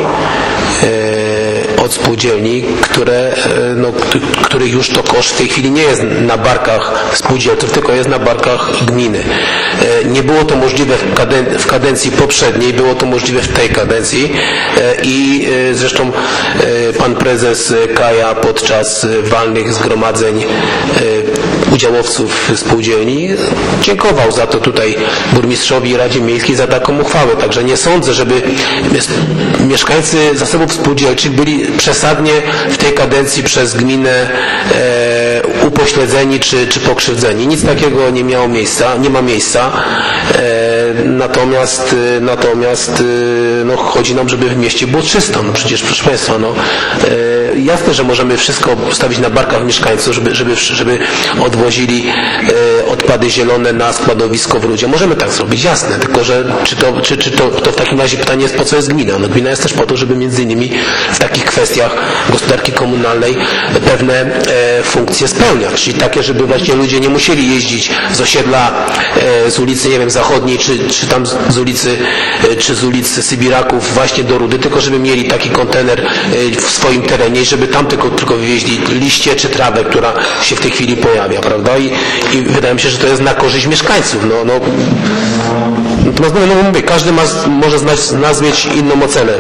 od spółdzielni, które, no, których już to koszt w tej chwili nie jest na barkach spółdzielców, tylko jest na barkach gminy. Nie było to możliwe w, kaden- w kadencji poprzedniej, było to możliwe w tej kadencji i zresztą pan prezes Kaja podczas walnych zgromadzeń udziałowców spółdzielni dziękował za to tutaj burmistrzowi i Radzie Miejskiej za taką uchwałę. Także nie sądzę, żeby mieszkańcy zasobów spółdzielczych byli przesadnie w tej kadencji przez gminę upośledzeni czy, czy pokrzywdzeni. Nic takiego nie miało miejsca, nie ma miejsca. Natomiast, natomiast no, chodzi nam, żeby w mieście było czysto. No przecież, proszę Państwa, no, jasne, że możemy wszystko stawić na barkach mieszkańców, żeby, żeby, żeby odwozili odpady zielone na składowisko w Rudzie. Możemy tak zrobić, jasne, tylko że czy to, czy, czy to, to w takim razie pytanie jest, po co jest gmina? No, gmina jest też po to, żeby między innymi w takich kwestiach gospodarki komunalnej pewne e, funkcje spełniać, czyli takie, żeby właśnie ludzie nie musieli jeździć z osiedla, e, z ulicy, nie wiem, Zachodniej, czy, czy tam z ulicy, e, czy z ulicy Sybiraków właśnie do Rudy, tylko żeby mieli taki kontener e, w swoim terenie, żeby tam tylko, tylko wywieźli liście czy trawę, która się w tej chwili pojawia, prawda? I, i wydaje mi się, że to jest na korzyść mieszkańców. No, no, natomiast no, mówię, każdy ma, może znać, nas mieć inną ocenę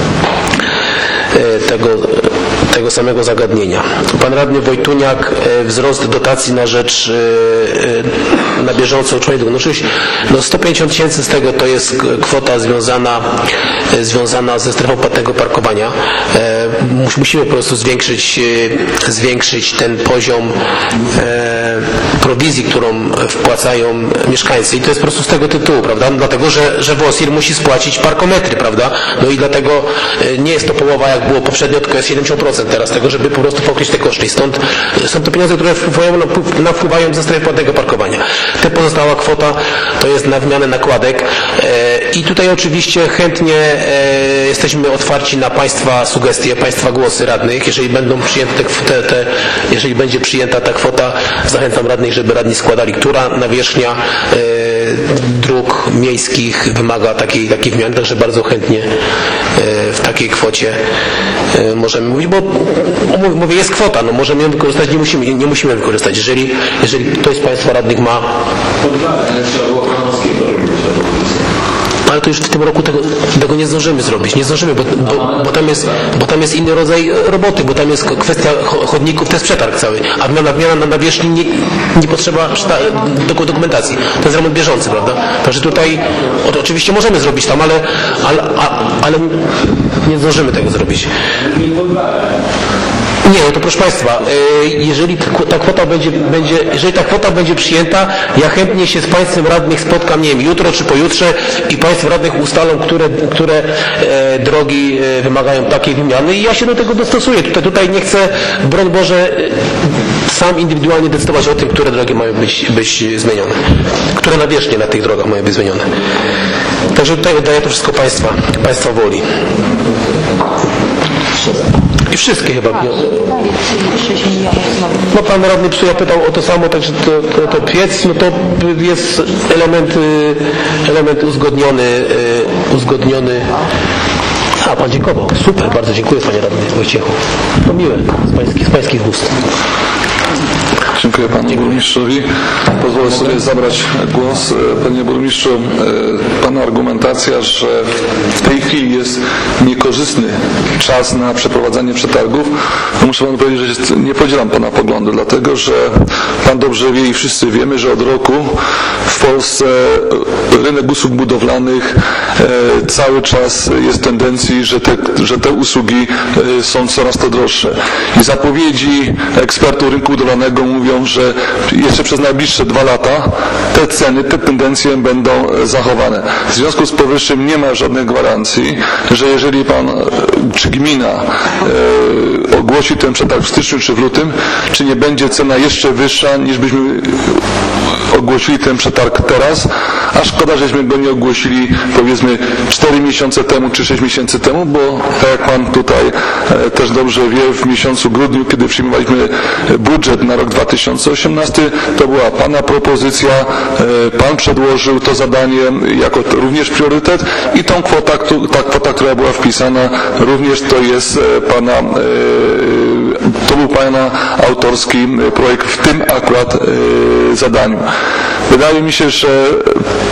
tego, tego samego zagadnienia. Pan radny Wojtuniak, wzrost dotacji na rzecz na bieżąco utrzymanie długu. No oczywiście no sto pięćdziesiąt tysięcy z tego to jest kwota związana, związana ze strefą płatnego parkowania. Musimy po prostu zwiększyć, zwiększyć ten poziom prowizji, którą wpłacają mieszkańcy. I to jest po prostu z tego tytułu, prawda? No dlatego, że, że WOSIR musi spłacić parkometry, prawda? No i dlatego nie jest to połowa, jak było poprzednio, tylko jest siedemdziesiąt procent teraz tego, żeby po prostu pokryć te koszty. I stąd są to pieniądze, które wpływają na, wpływają ze strefy płatnego parkowania. Te pozostała kwota to jest na wymianę nakładek. I tutaj oczywiście chętnie jesteśmy otwarci na Państwa sugestie, Państwa głosy radnych. Jeżeli będą przyjęte te, te, jeżeli będzie przyjęta ta kwota, zachęcam radnych, żeby radni składali, która nawierzchnia dróg miejskich wymaga takiej, takiej wymiany, także bardzo chętnie w takiej kwocie możemy mówić, bo mówię, jest kwota, no możemy ją wykorzystać, nie musimy, nie musimy ją wykorzystać. Jeżeli, jeżeli ktoś z Państwa radnych ma... Ale to już w tym roku tego, tego nie zdążymy zrobić. Nie zdążymy, bo, bo, bo, tam jest, bo tam jest inny rodzaj roboty, bo tam jest kwestia chodników, to jest przetarg cały, a wymiana, wymiana na nawierzchni nie, nie potrzeba dokumentacji. To jest remont bieżący, prawda? Także tutaj o, oczywiście możemy zrobić tam, ale, ale, a, ale nie zdążymy tego zrobić. Nie, no to proszę Państwa, jeżeli ta kwota będzie, będzie, jeżeli ta kwota będzie przyjęta, ja chętnie się z Państwem radnych spotkam, nie wiem, jutro czy pojutrze i Państwo radnych ustalą, które, które e, drogi e, wymagają takiej wymiany i ja się do tego dostosuję. Tutaj, tutaj nie chcę, broń Boże, sam indywidualnie decydować o tym, które drogi mają być, być zmienione, które nawierzchnie na tych drogach mają być zmienione. Także tutaj oddaję to wszystko Państwa, Państwa woli. I wszystkie chyba. No pan radny Psuja pytał o to samo, także to, to, to piec, no to jest element, element uzgodniony, uzgodniony. A, pan dziękował. Super, bardzo dziękuję panie radny Wojciechu. To miłe z pańskich, z pańskich ust. Dziękuję panu burmistrzowi. Pozwolę sobie zabrać głos. Panie burmistrzu, pana argumentacja, że w tej chwili jest niekorzystny czas na przeprowadzanie przetargów, to muszę panu powiedzieć, że nie podzielam pana poglądu, dlatego że pan dobrze wie i wszyscy wiemy, że od roku w Polsce rynek usług budowlanych cały czas jest w tendencji, że te, że te usługi są coraz to droższe. I zapowiedzi ekspertów rynku budowlanego mówią, że jeszcze przez najbliższe dwa lata te ceny, te tendencje będą zachowane. W związku z powyższym nie ma żadnej gwarancji, że jeżeli pan czy gmina e, ogłosi ten przetarg w styczniu czy w lutym, czy nie będzie cena jeszcze wyższa niż byśmy ogłosili ten przetarg teraz, a szkoda, żeśmy go nie ogłosili powiedzmy cztery miesiące temu czy sześć miesięcy temu, bo tak jak pan tutaj e, też dobrze wie, w miesiącu grudniu, kiedy przyjmowaliśmy budżet na rok dwa tysiące osiemnasty, to była pana propozycja, e, pan przedłożył to zadanie jako to również priorytet i tą kwota, ta kwota, która była wpisana, również to jest e, pana, e, to był pana autorski projekt w tym akurat e, zadaniu. Wydaje mi się, że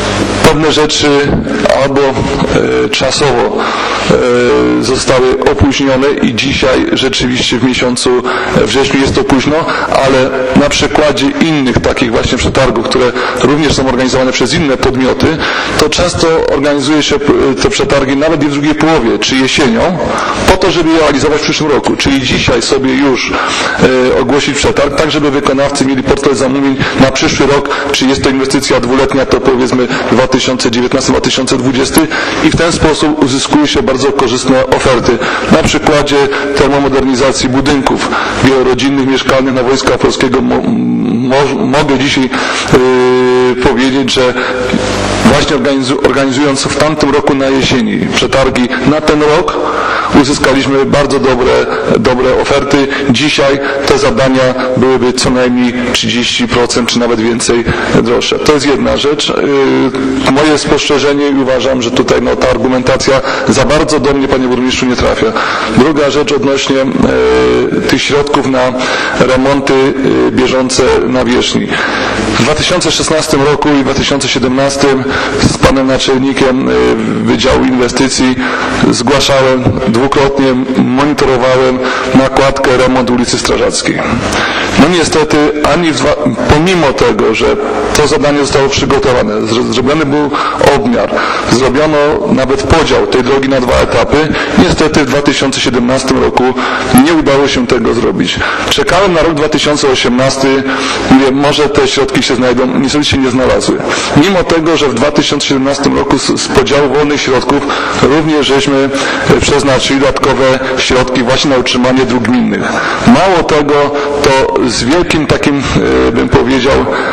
pewne rzeczy albo e, czasowo e, zostały opóźnione i dzisiaj rzeczywiście w miesiącu wrześniu jest to późno, ale na przykładzie innych takich właśnie przetargów, które również są organizowane przez inne podmioty, to często organizuje się te przetargi nawet i w drugiej połowie, czy jesienią, po to, żeby je realizować w przyszłym roku. Czyli dzisiaj sobie już e, ogłosić przetarg, tak żeby wykonawcy mieli portfel zamówień na przyszły rok, czy jest to inwestycja dwuletnia, to powiedzmy dwa tysiące dziewiętnasty do dwa tysiące dwudziestego i w ten sposób uzyskuje się bardzo korzystne oferty. Na przykładzie termomodernizacji budynków wielorodzinnych, mieszkalnych na Wojska Polskiego mo, mo, mogę dzisiaj yy, powiedzieć, że właśnie organizu, organizując w tamtym roku na jesieni przetargi na ten rok, uzyskaliśmy bardzo dobre, dobre oferty. Dzisiaj te zadania byłyby co najmniej trzydzieści procent czy nawet więcej droższe. To jest jedna rzecz. Yy, moje spostrzeżenie i uważam, że tutaj no, ta argumentacja za bardzo do mnie, panie burmistrzu, nie trafia. Druga rzecz odnośnie yy, tych środków na remonty yy, bieżące nawierzchni. W dwa tysiące szesnastym roku i dwa tysiące siedemnastym z panem naczelnikiem Wydziału Inwestycji zgłaszałem dwukrotnie, monitorowałem nakładkę remont ulicy Strażackiej. No niestety, ani w dwa, pomimo tego, że to zadanie zostało przygotowane, zrobiony był obmiar, zrobiono nawet podział tej drogi na dwa etapy, niestety w dwa tysiące siedemnastym roku nie udało się tego zrobić. Czekałem na rok dwa tysiące osiemnasty, mówię, może te środki się znajdą, niestety się nie znalazły. Mimo tego, że w dwa tysiące siedemnastym roku z, z podziału wolnych środków również żeśmy przeznaczyli dodatkowe środki właśnie na utrzymanie dróg gminnych. Mało tego, to z wielkim takim, bym powiedział,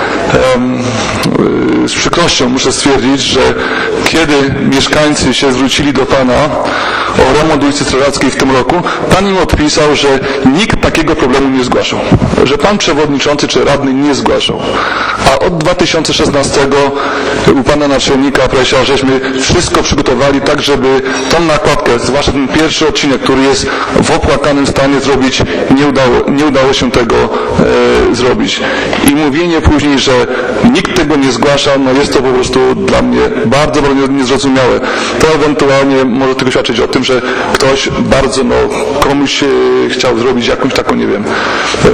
z przykrością muszę stwierdzić, że kiedy mieszkańcy się zwrócili do Pana o remont ulicy Strażackiej w tym roku, Pan im odpisał, że nikt takiego problemu nie zgłaszał. Że Pan Przewodniczący czy Radny nie zgłaszał. A od dwa tysiące szesnastego u Pana Naczelnika Presia żeśmy wszystko przygotowali tak, żeby tą nakładkę, zwłaszcza ten pierwszy odcinek, który jest w opłakanym stanie zrobić, nie udało, nie udało się tego e, zrobić. I mówienie później, że nikt tego nie zgłasza, no jest to po prostu dla mnie bardzo niezrozumiałe. To ewentualnie może tylko świadczyć o tym, że ktoś bardzo, no, komuś e, chciał zrobić jakąś taką, nie wiem, e,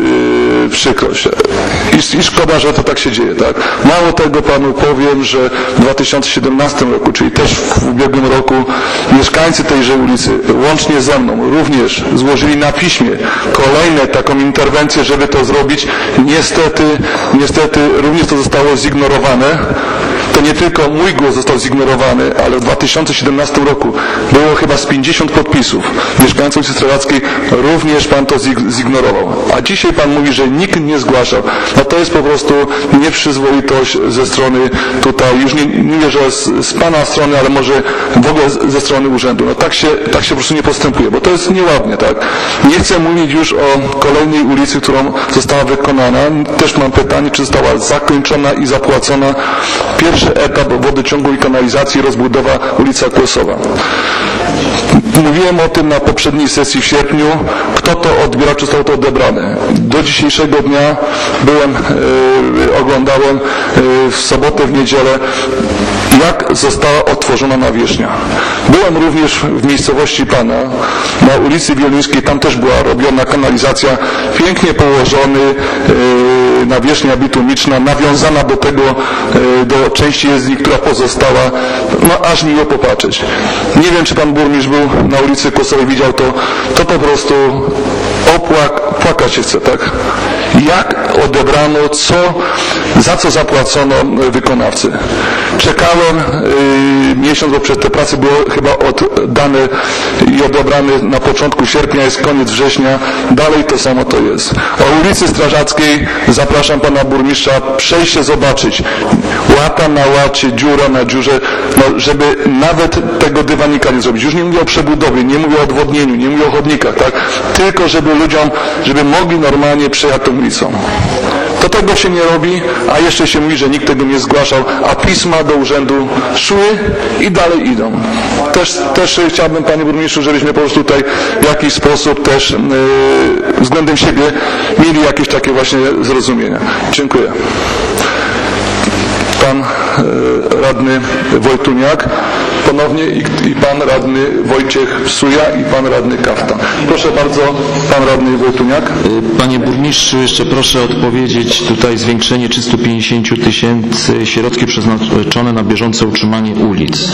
e, przykrość. I, I szkoda, że to tak się dzieje, tak? Mało tego Panu powiem, że w dwa tysiące siedemnastym roku, czyli też w ubiegłym roku, mieszkańcy tejże ulicy, łącznie ze mną, również złożyli na piśmie kolejne taką interwencję, żeby to zrobić. Niestety, niestety również to zostało zignorowane. To nie tylko mój głos został zignorowany, ale w dwa tysiące siedemnastym roku było chyba z pięćdziesiąt podpisów mieszkańców ulicy Strażackiej, również Pan to zignorował. A dzisiaj Pan mówi, że nikt nie zgłaszał. No to jest po prostu nieprzyzwoitość ze strony tutaj, już nie, nie mówię, że z, z Pana strony, ale może w ogóle z, ze strony urzędu. No tak się, tak się po prostu nie postępuje, bo to jest nieładnie, tak? Nie chcę mówić już o kolejnej ulicy, którą została wykonana. Też mam pytanie, czy została zakończona i zapłacona. Pierwszy etap wodociągu i kanalizacji, rozbudowa ulica Kłosowa. Mówiłem o tym na poprzedniej sesji w sierpniu, kto to odbierał, czy zostało to odebrane. Do dzisiejszego dnia byłem, yy, oglądałem yy, w sobotę, w niedzielę, jak została otworzona nawierzchnia. Byłem również w miejscowości Pana, na ulicy Wieluńskiej, tam też była robiona kanalizacja, pięknie położony, yy, nawierzchnia bitumiczna, nawiązana do tego, yy, do części jezdni, która pozostała, no aż miło popatrzeć. Nie wiem, czy Pan burmistrz był na ulicy Kłosowej, widział to, to po prostu opłak, płakać się chce, tak? Jak odebrano, co, za co zapłacono wykonawcy. Czekałem yy, miesiąc, bo przed te prace było chyba oddane i odebrane na początku sierpnia, jest koniec września, dalej to samo to jest. O ulicy Strażackiej zapraszam Pana burmistrza, przejście zobaczyć. Łata na łacie, dziura na dziurze, no, żeby nawet tego dywanika nie zrobić. Już nie mówię o przebudowie, nie mówię o odwodnieniu, nie mówię o chodnikach, tak? Tylko żeby ludziom, żeby mogli normalnie przejechać tą ulicą. To tego się nie robi, a jeszcze się mówi, że nikt tego nie zgłaszał, a pisma do urzędu szły i dalej idą. Też, też chciałbym, Panie Burmistrzu, żebyśmy po prostu tutaj w jakiś sposób też yy, względem siebie mieli jakieś takie właśnie zrozumienia. Dziękuję. pan e, radny Wojtuniak, ponownie i, i pan radny Wojciech Psuja i pan radny Kaftan. Proszę bardzo, pan radny Wojtuniak. Panie burmistrzu, jeszcze proszę odpowiedzieć, tutaj zwiększenie trzysta pięćdziesiąt tysięcy, środki przeznaczone na bieżące utrzymanie ulic.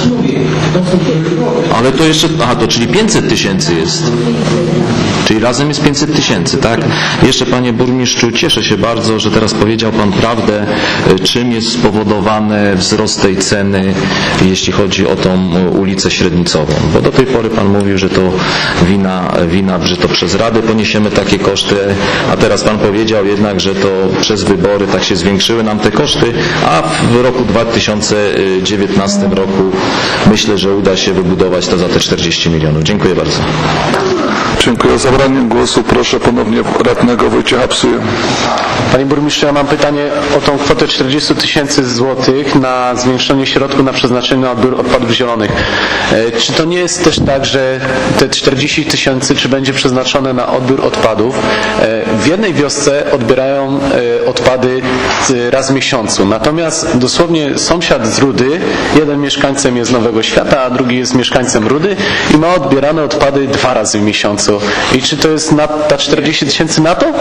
Ale to jeszcze, aha, to czyli pięćset tysięcy jest. Czyli razem jest pięćset tysięcy, tak? Jeszcze panie burmistrzu, cieszę się bardzo, że teraz powiedział pan prawdę, czym jest spowodowany wzrost tej ceny, jeśli chodzi o tą ulicę Średnicową. Bo do tej pory pan mówił, że to wina, wina, że to przez Rady poniesiemy takie koszty, a teraz pan powiedział jednak, że to przez wybory tak się zwiększyły nam te koszty, a w roku dwa tysiące dziewiętnastym roku myślę, że uda się wybudować to za te czterdzieści milionów. Dziękuję bardzo. Dziękuję. O zabranie głosu proszę ponownie radnego Wojciecha Psuję. Panie burmistrzu, ja mam pytanie o tą kwotę czterdzieści tysięcy złotych na zwiększenie środków na przeznaczenie na odbiór odpadów zielonych. E, czy to nie jest też tak, że te czterdzieści tysięcy, czy będzie przeznaczone na odbiór odpadów? E, w jednej wiosce odbierają e, odpady raz w miesiącu, natomiast dosłownie sąsiad z Rudy, jeden mieszkańcem jest Nowego Świata, a drugi jest mieszkańcem Rudy i ma odbierane odpady dwa razy w miesiącu. I czy to jest na, ta czterdzieści tysięcy na to?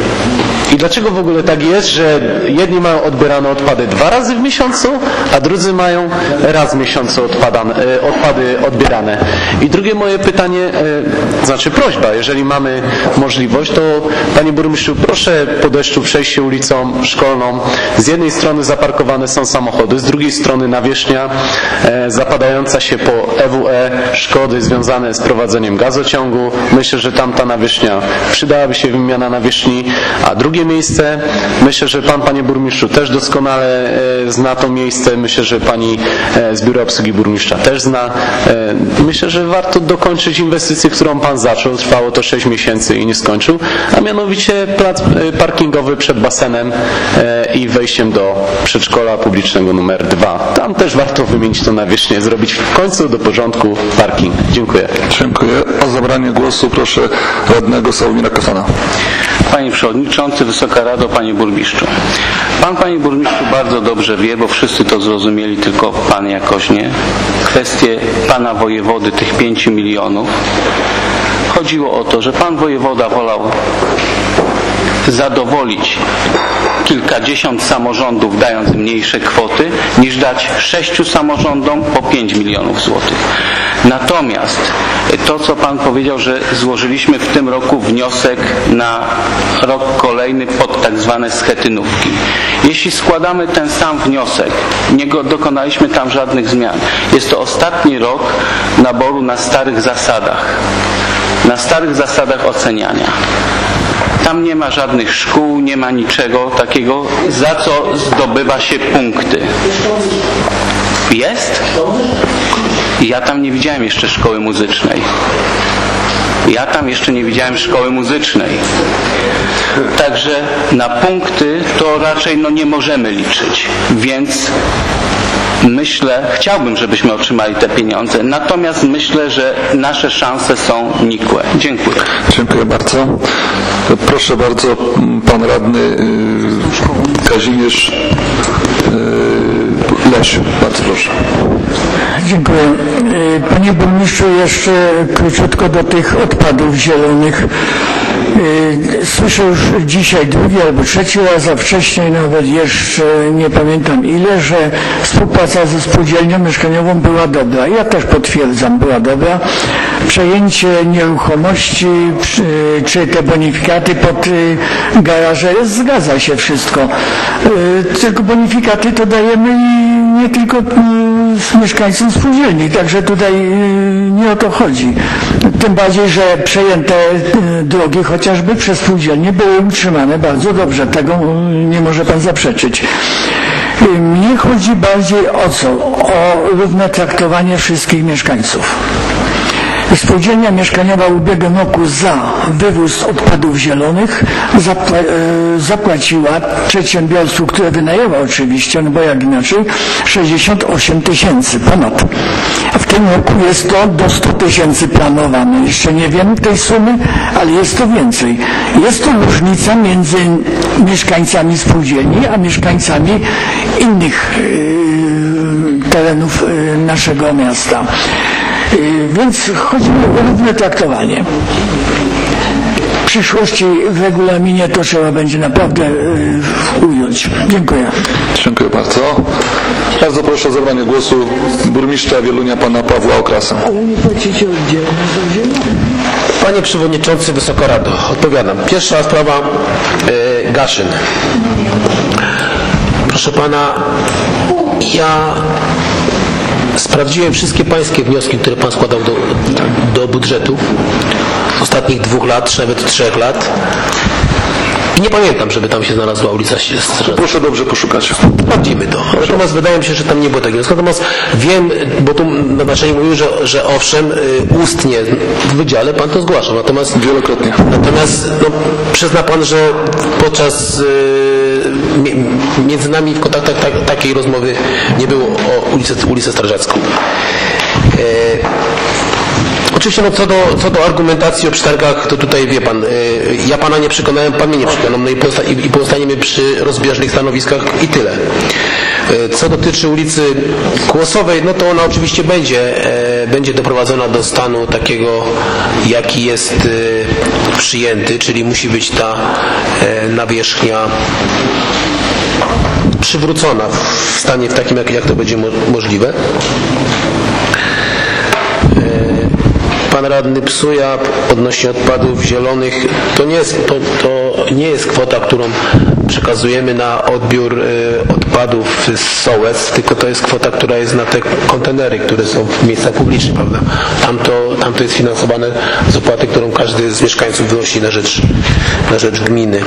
I dlaczego w ogóle tak jest, że jedni mają odbierane odpady dwa razy w miesiącu, a drudzy mają raz w miesiącu odpadane, odpady odbierane? I drugie moje pytanie, znaczy prośba, jeżeli mamy możliwość, to panie burmistrzu, proszę po deszczu przejść się ulicą Szkolną. Z jednej strony zaparkowane są samochody, z drugiej strony nawierzchnia zapadająca się po E W E, szkody związane z prowadzeniem gazociągu. Myślę, że tamta nawierzchnia przydałaby się wymiana nawierzchni, a drugie miejsce, myślę, że pan, panie burmistrzu, też doskonale e, zna to miejsce, myślę, że pani e, z Biura Obsługi Burmistrza też zna. E, myślę, że warto dokończyć inwestycję, którą pan zaczął, trwało to sześć miesięcy i nie skończył, a mianowicie plac e, parkingowy przed basenem e, i wejściem do przedszkola publicznego numer dwa. Tam też warto wymienić to nawierzchnię, zrobić w końcu do porządku parking. Dziękuję. Dziękuję. O zabranie głosu proszę radnego Sławomira Kafana. Panie Przewodniczący, Wysoka Rado, Panie Burmistrzu. Pan, Panie Burmistrzu, bardzo dobrze wie, bo wszyscy to zrozumieli, tylko Pan jakoś nie. Kwestię Pana Wojewody, tych pięciu milionów. Chodziło o to, że Pan Wojewoda wolał zadowolić kilkadziesiąt samorządów, dając mniejsze kwoty, niż dać sześciu samorządom po pięć milionów złotych. Natomiast to, co Pan powiedział, że złożyliśmy w tym roku wniosek na rok kolejny pod tak zwane schetynówki. Jeśli składamy ten sam wniosek, nie dokonaliśmy tam żadnych zmian. Jest to ostatni rok naboru na starych zasadach. Na starych zasadach oceniania. Tam nie ma żadnych szkół, nie ma niczego takiego, za co zdobywa się punkty. Jest? Ja tam nie widziałem jeszcze szkoły muzycznej. Ja tam jeszcze nie widziałem szkoły muzycznej. Także na punkty to raczej no, nie możemy liczyć. Więc myślę, chciałbym, żebyśmy otrzymali te pieniądze, natomiast myślę, że nasze szanse są nikłe. Dziękuję. Dziękuję bardzo. Proszę bardzo, pan radny Kazimierz Lesiu. Bardzo proszę. Dziękuję. Panie burmistrzu, jeszcze króciutko do tych odpadów zielonych. Słyszę już dzisiaj drugi albo trzeci raz, a wcześniej nawet jeszcze nie pamiętam ile, że współpraca ze spółdzielnią mieszkaniową była dobra. Ja też potwierdzam, była dobra. Przejęcie nieruchomości, czy te bonifikaty pod garaże, zgadza się wszystko. Tylko bonifikaty to dajemy i nie tylko mieszkańcom spółdzielni, także tutaj nie o to chodzi. Tym bardziej, że przejęte drogi chociażby przez spółdzielnie były utrzymane bardzo dobrze, tego nie może pan zaprzeczyć. Mnie chodzi bardziej o co? O równe traktowanie wszystkich mieszkańców. Spółdzielnia mieszkaniowa w ubiegłym roku za wywóz odpadów zielonych zapła e, zapłaciła przedsiębiorstwu, które wynajęła oczywiście, no bo jak inaczej, sześćdziesiąt osiem tysięcy ponad. A w tym roku jest to do stu tysięcy planowane. Jeszcze nie wiem tej sumy, ale jest to więcej. Jest to różnica między mieszkańcami spółdzielni, a mieszkańcami innych e, terenów e, naszego miasta. Więc chodzi o równe traktowanie. W przyszłości w regulaminie to trzeba będzie naprawdę yy, ująć. Dziękuję. Dziękuję bardzo. Bardzo proszę o zabranie głosu burmistrza Wielunia pana Pawła Okrasa. Ale nie płacicie oddzielnie za zielone. Panie Przewodniczący, Wysoka Rado, odpowiadam. Pierwsza sprawa, yy, Gaszyn. Proszę Pana, ja sprawdziłem wszystkie pańskie wnioski, które pan składał do, do budżetu ostatnich dwóch lat, czy nawet trzech lat. I nie pamiętam, żeby tam się znalazła ulica Strażacka. Proszę dobrze poszukać. Sprawdzimy to. Natomiast wydaje mi się, że tam nie było takiego. Natomiast wiem, bo tu na naszej mówił, że, że owszem, ustnie w wydziale pan to zgłaszał. Natomiast wielokrotnie. Natomiast no, przyzna pan, że podczas yy, między nami w kontaktach tak, takiej rozmowy nie było o ulicę, ulicę Strażacką. Yy, Oczywiście no, co, do, co do argumentacji o przetargach, to tutaj wie pan, y, ja pana nie przekonałem, pan mnie nie przekonał, no i, pozosta i, i pozostaniemy przy rozbieżnych stanowiskach i tyle. Y, co dotyczy ulicy Kłosowej, no to ona oczywiście będzie, y, będzie doprowadzona do stanu takiego, jaki jest y, przyjęty, czyli musi być ta y, nawierzchnia przywrócona w stanie w takim, jak, jak to będzie mo możliwe. Pan radny Psuja odnośnie odpadów zielonych, to nie jest, to, to nie jest kwota, którą przekazujemy na odbiór y, odpadów z Sołec, tylko to jest kwota, która jest na te kontenery, które są w miejscach publicznych, prawda? Tam to, tam to jest finansowane z opłaty, którą każdy z mieszkańców wynosi na rzecz, na rzecz gminy.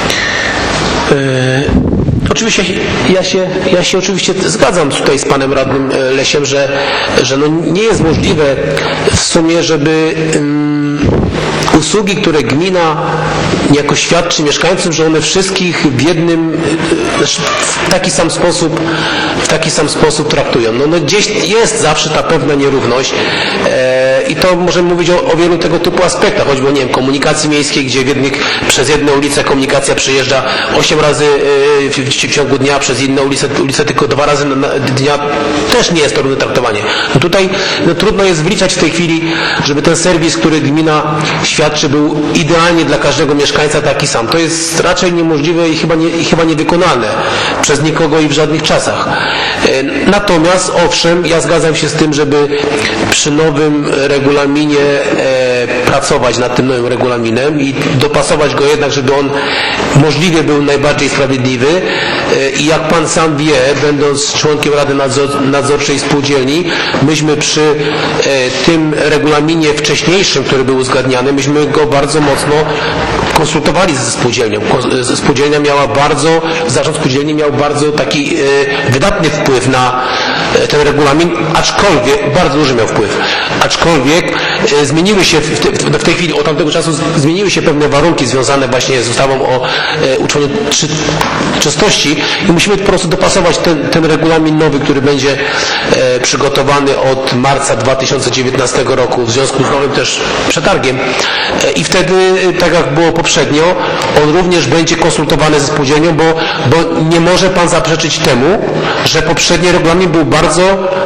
Y, Oczywiście ja się, ja się oczywiście zgadzam tutaj z panem radnym Lesiem, że, że no nie jest możliwe w sumie, żeby um, usługi, które gmina niejako świadczy mieszkańcom, że one wszystkich w jednym, w taki sam sposób, w taki sam sposób traktują. No, no gdzieś jest zawsze ta pewna nierówność e, i to możemy mówić o, o wielu tego typu aspektach, choćby o, nie wiem, komunikacji miejskiej, gdzie w jednych, przez jedną ulicę komunikacja przejeżdża osiem razy e, w, w ciągu dnia, przez inną ulicę, ulicę tylko dwa razy na, na dnia, też nie jest to równe traktowanie. No tutaj no, trudno jest wliczać w tej chwili, żeby ten serwis, który gmina świadczy, był idealnie dla każdego mieszkańca taki sam. To jest raczej niemożliwe i chyba, nie, i chyba niewykonalne przez nikogo i w żadnych czasach. Natomiast owszem, ja zgadzam się z tym, żeby przy nowym regulaminie e, pracować nad tym nowym regulaminem i dopasować go jednak, żeby on możliwie był najbardziej sprawiedliwy e, i jak pan sam wie, będąc członkiem Rady Nadzor Nadzorczej Spółdzielni, myśmy przy e, tym regulaminie wcześniejszym, który był uzgadniany, myśmy go bardzo mocno konsultowali ze spółdzielnią. Spółdzielnia miała bardzo, zarząd spółdzielni miał bardzo taki e, wydatny wpływ na e, ten regulamin, aczkolwiek, bardzo duży miał wpływ, aczkolwiek e, zmieniły się w, te, w tej chwili, od tamtego czasu zmieniły się pewne warunki związane właśnie z ustawą o e, uczeniu czy, czystości i musimy po prostu dopasować ten, ten regulamin nowy, który będzie e, przygotowany od marca dwa tysiące dziewiętnastego roku w związku z nowym też przetargiem e, i wtedy, tak jak było poprzednio, on również będzie konsultowany ze spółdzielnią, bo, bo nie może pan zaprzeczyć temu, że poprzedni regulamin był bardzo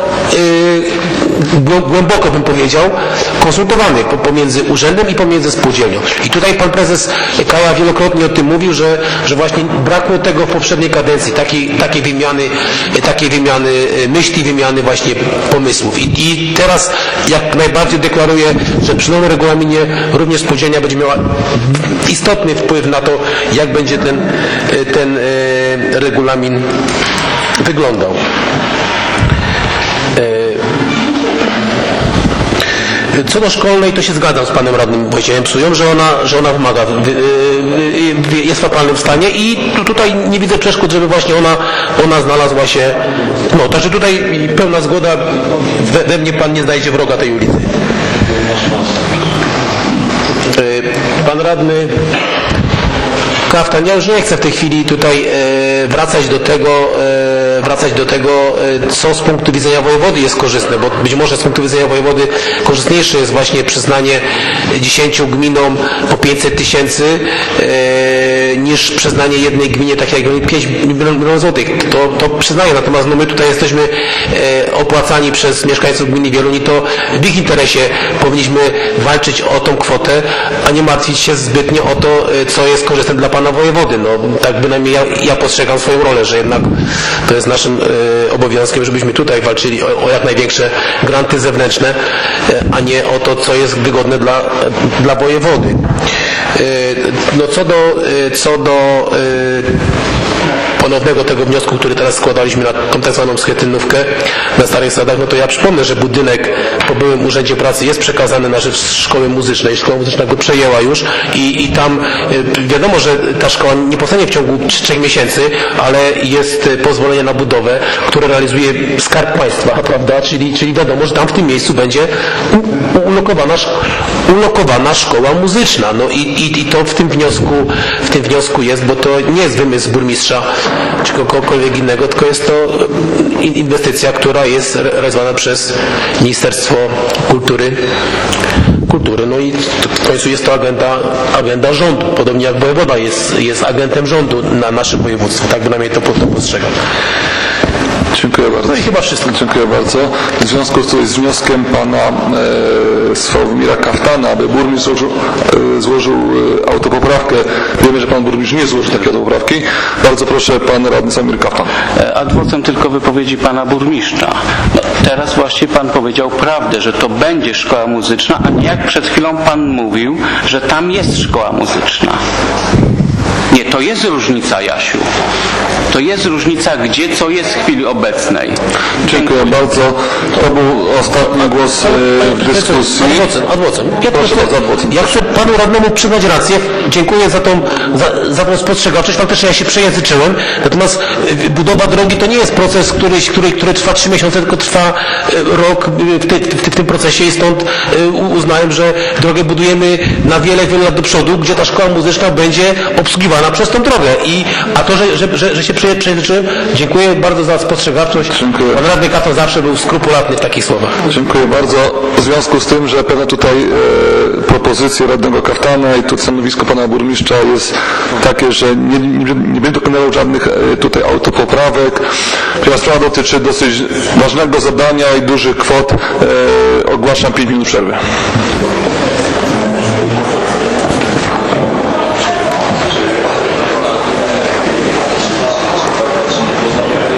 yy, głęboko, bym powiedział, konsultowany pomiędzy urzędem i pomiędzy spółdzielnią. I tutaj pan prezes Kaja wielokrotnie o tym mówił, że, że właśnie brakło tego w poprzedniej kadencji, takiej, takiej wymiany, takiej wymiany myśli, wymiany właśnie pomysłów. I, i teraz jak najbardziej deklaruję, że przy nowym regulaminie również spółdzielnia będzie miała istotny wpływ na to, jak będzie ten, ten e, regulamin wyglądał. Co do szkolnej, to się zgadzam z panem radnym Wojciechem Psują, że ona, że ona wymaga, jest w fatalnym stanie i tu, tutaj nie widzę przeszkód, żeby właśnie ona, ona znalazła się, no, także tutaj pełna zgoda, we, we mnie pan nie znajdzie wroga tej ulicy. Pan radny Kaftan, ja już nie chcę w tej chwili tutaj e, wracać do tego, e, wracać do tego, e, co z punktu widzenia wojewody jest korzystne, bo być może z punktu widzenia wojewody korzystniejsze jest właśnie przyznanie dziesięciu gminom po pięćset tysięcy e, niż przyznanie jednej gminie, tak jak pięć milionów złotych. To, to przyznaję, natomiast no, my tutaj jesteśmy e, opłacani przez mieszkańców gminy Wieluń, to w ich interesie powinniśmy walczyć o tą kwotę, a nie martwić się zbytnio o to, co jest korzystne dla pana wojewody. No, tak bynajmniej ja, ja postrzegam swoją rolę, że jednak to jest naszym e, obowiązkiem, żebyśmy tutaj walczyli o, o jak największe granty zewnętrzne, e, a nie o to, co jest wygodne dla, dla wojewody. E, no co do, e, co do e, ponownego tego wniosku, który teraz składaliśmy na tą tak zwaną schetynówkę na Starych Sadach, no to ja przypomnę, że budynek po byłym Urzędzie Pracy jest przekazany na rzecz Szkoły Muzycznej. Szkoła Muzyczna go przejęła już i, i tam wiadomo, że ta szkoła nie powstanie w ciągu trzech miesięcy, ale jest pozwolenie na budowę, które realizuje Skarb Państwa, prawda? Czyli, czyli wiadomo, że tam w tym miejscu będzie ulokowana, ulokowana szkoła muzyczna. No i, i, i to w tym wniosku, w tym wniosku jest, bo to nie jest wymysł burmistrza czy kogokolwiek innego, tylko jest to inwestycja, która jest realizowana przez Ministerstwo Kultury. Kultury. No i w końcu jest to agenda, agenda rządu, podobnie jak wojewoda jest, jest agentem rządu na naszym województwie. Tak bynajmniej to, to postrzegam. Dziękuję bardzo. No i chyba wszystko. Dziękuję bardzo. W związku z, z wnioskiem pana e, Sławomira Kaftana, aby burmistrz złożył, e, złożył e, autopoprawkę. Wiemy, że pan burmistrz nie złożył takiej autopoprawki. Bardzo proszę, pan radny Sławomir Kaftan. Adwocem tylko wypowiedzi pana burmistrza. No, teraz właśnie pan powiedział prawdę, że to będzie szkoła muzyczna, a nie jak przed chwilą pan mówił, że tam jest szkoła muzyczna. Nie, to jest różnica, Jasiu. To jest różnica, gdzie co jest w chwili obecnej. Dziękuję bardzo. To był ostatni głos w dyskusji. Adwocem, adwocem. Ja, Proszę chcę, bardzo, adwocem. ja chcę panu radnemu przyznać rację. Dziękuję za tą, za, za tą spostrzegawczość. Faktycznie ja się przejęzyczyłem. Natomiast budowa drogi to nie jest proces, który, który, który trwa trzy miesiące, tylko trwa rok w, te, w, w tym procesie i stąd uznałem, że drogę budujemy na wiele, wiele lat do przodu, gdzie ta szkoła muzyczna będzie obsługiwana przez tą drogę. I, a to, że, że, że, że się przejęzyczyłem, dziękuję bardzo za spostrzegawczość. Dziękuję. Pan radny Katon zawsze był skrupulatny w takich słowach. Dziękuję bardzo. W związku z tym, że pewne tutaj e, propozycje radnego Kaftana i tu stanowisko pana burmistrza jest takie, że nie, nie, nie będzie dokonywał żadnych e, tutaj autopoprawek. Ponieważ sprawa dotyczy dosyć ważnego zadania i dużych kwot, e, ogłaszam pięć minut przerwy.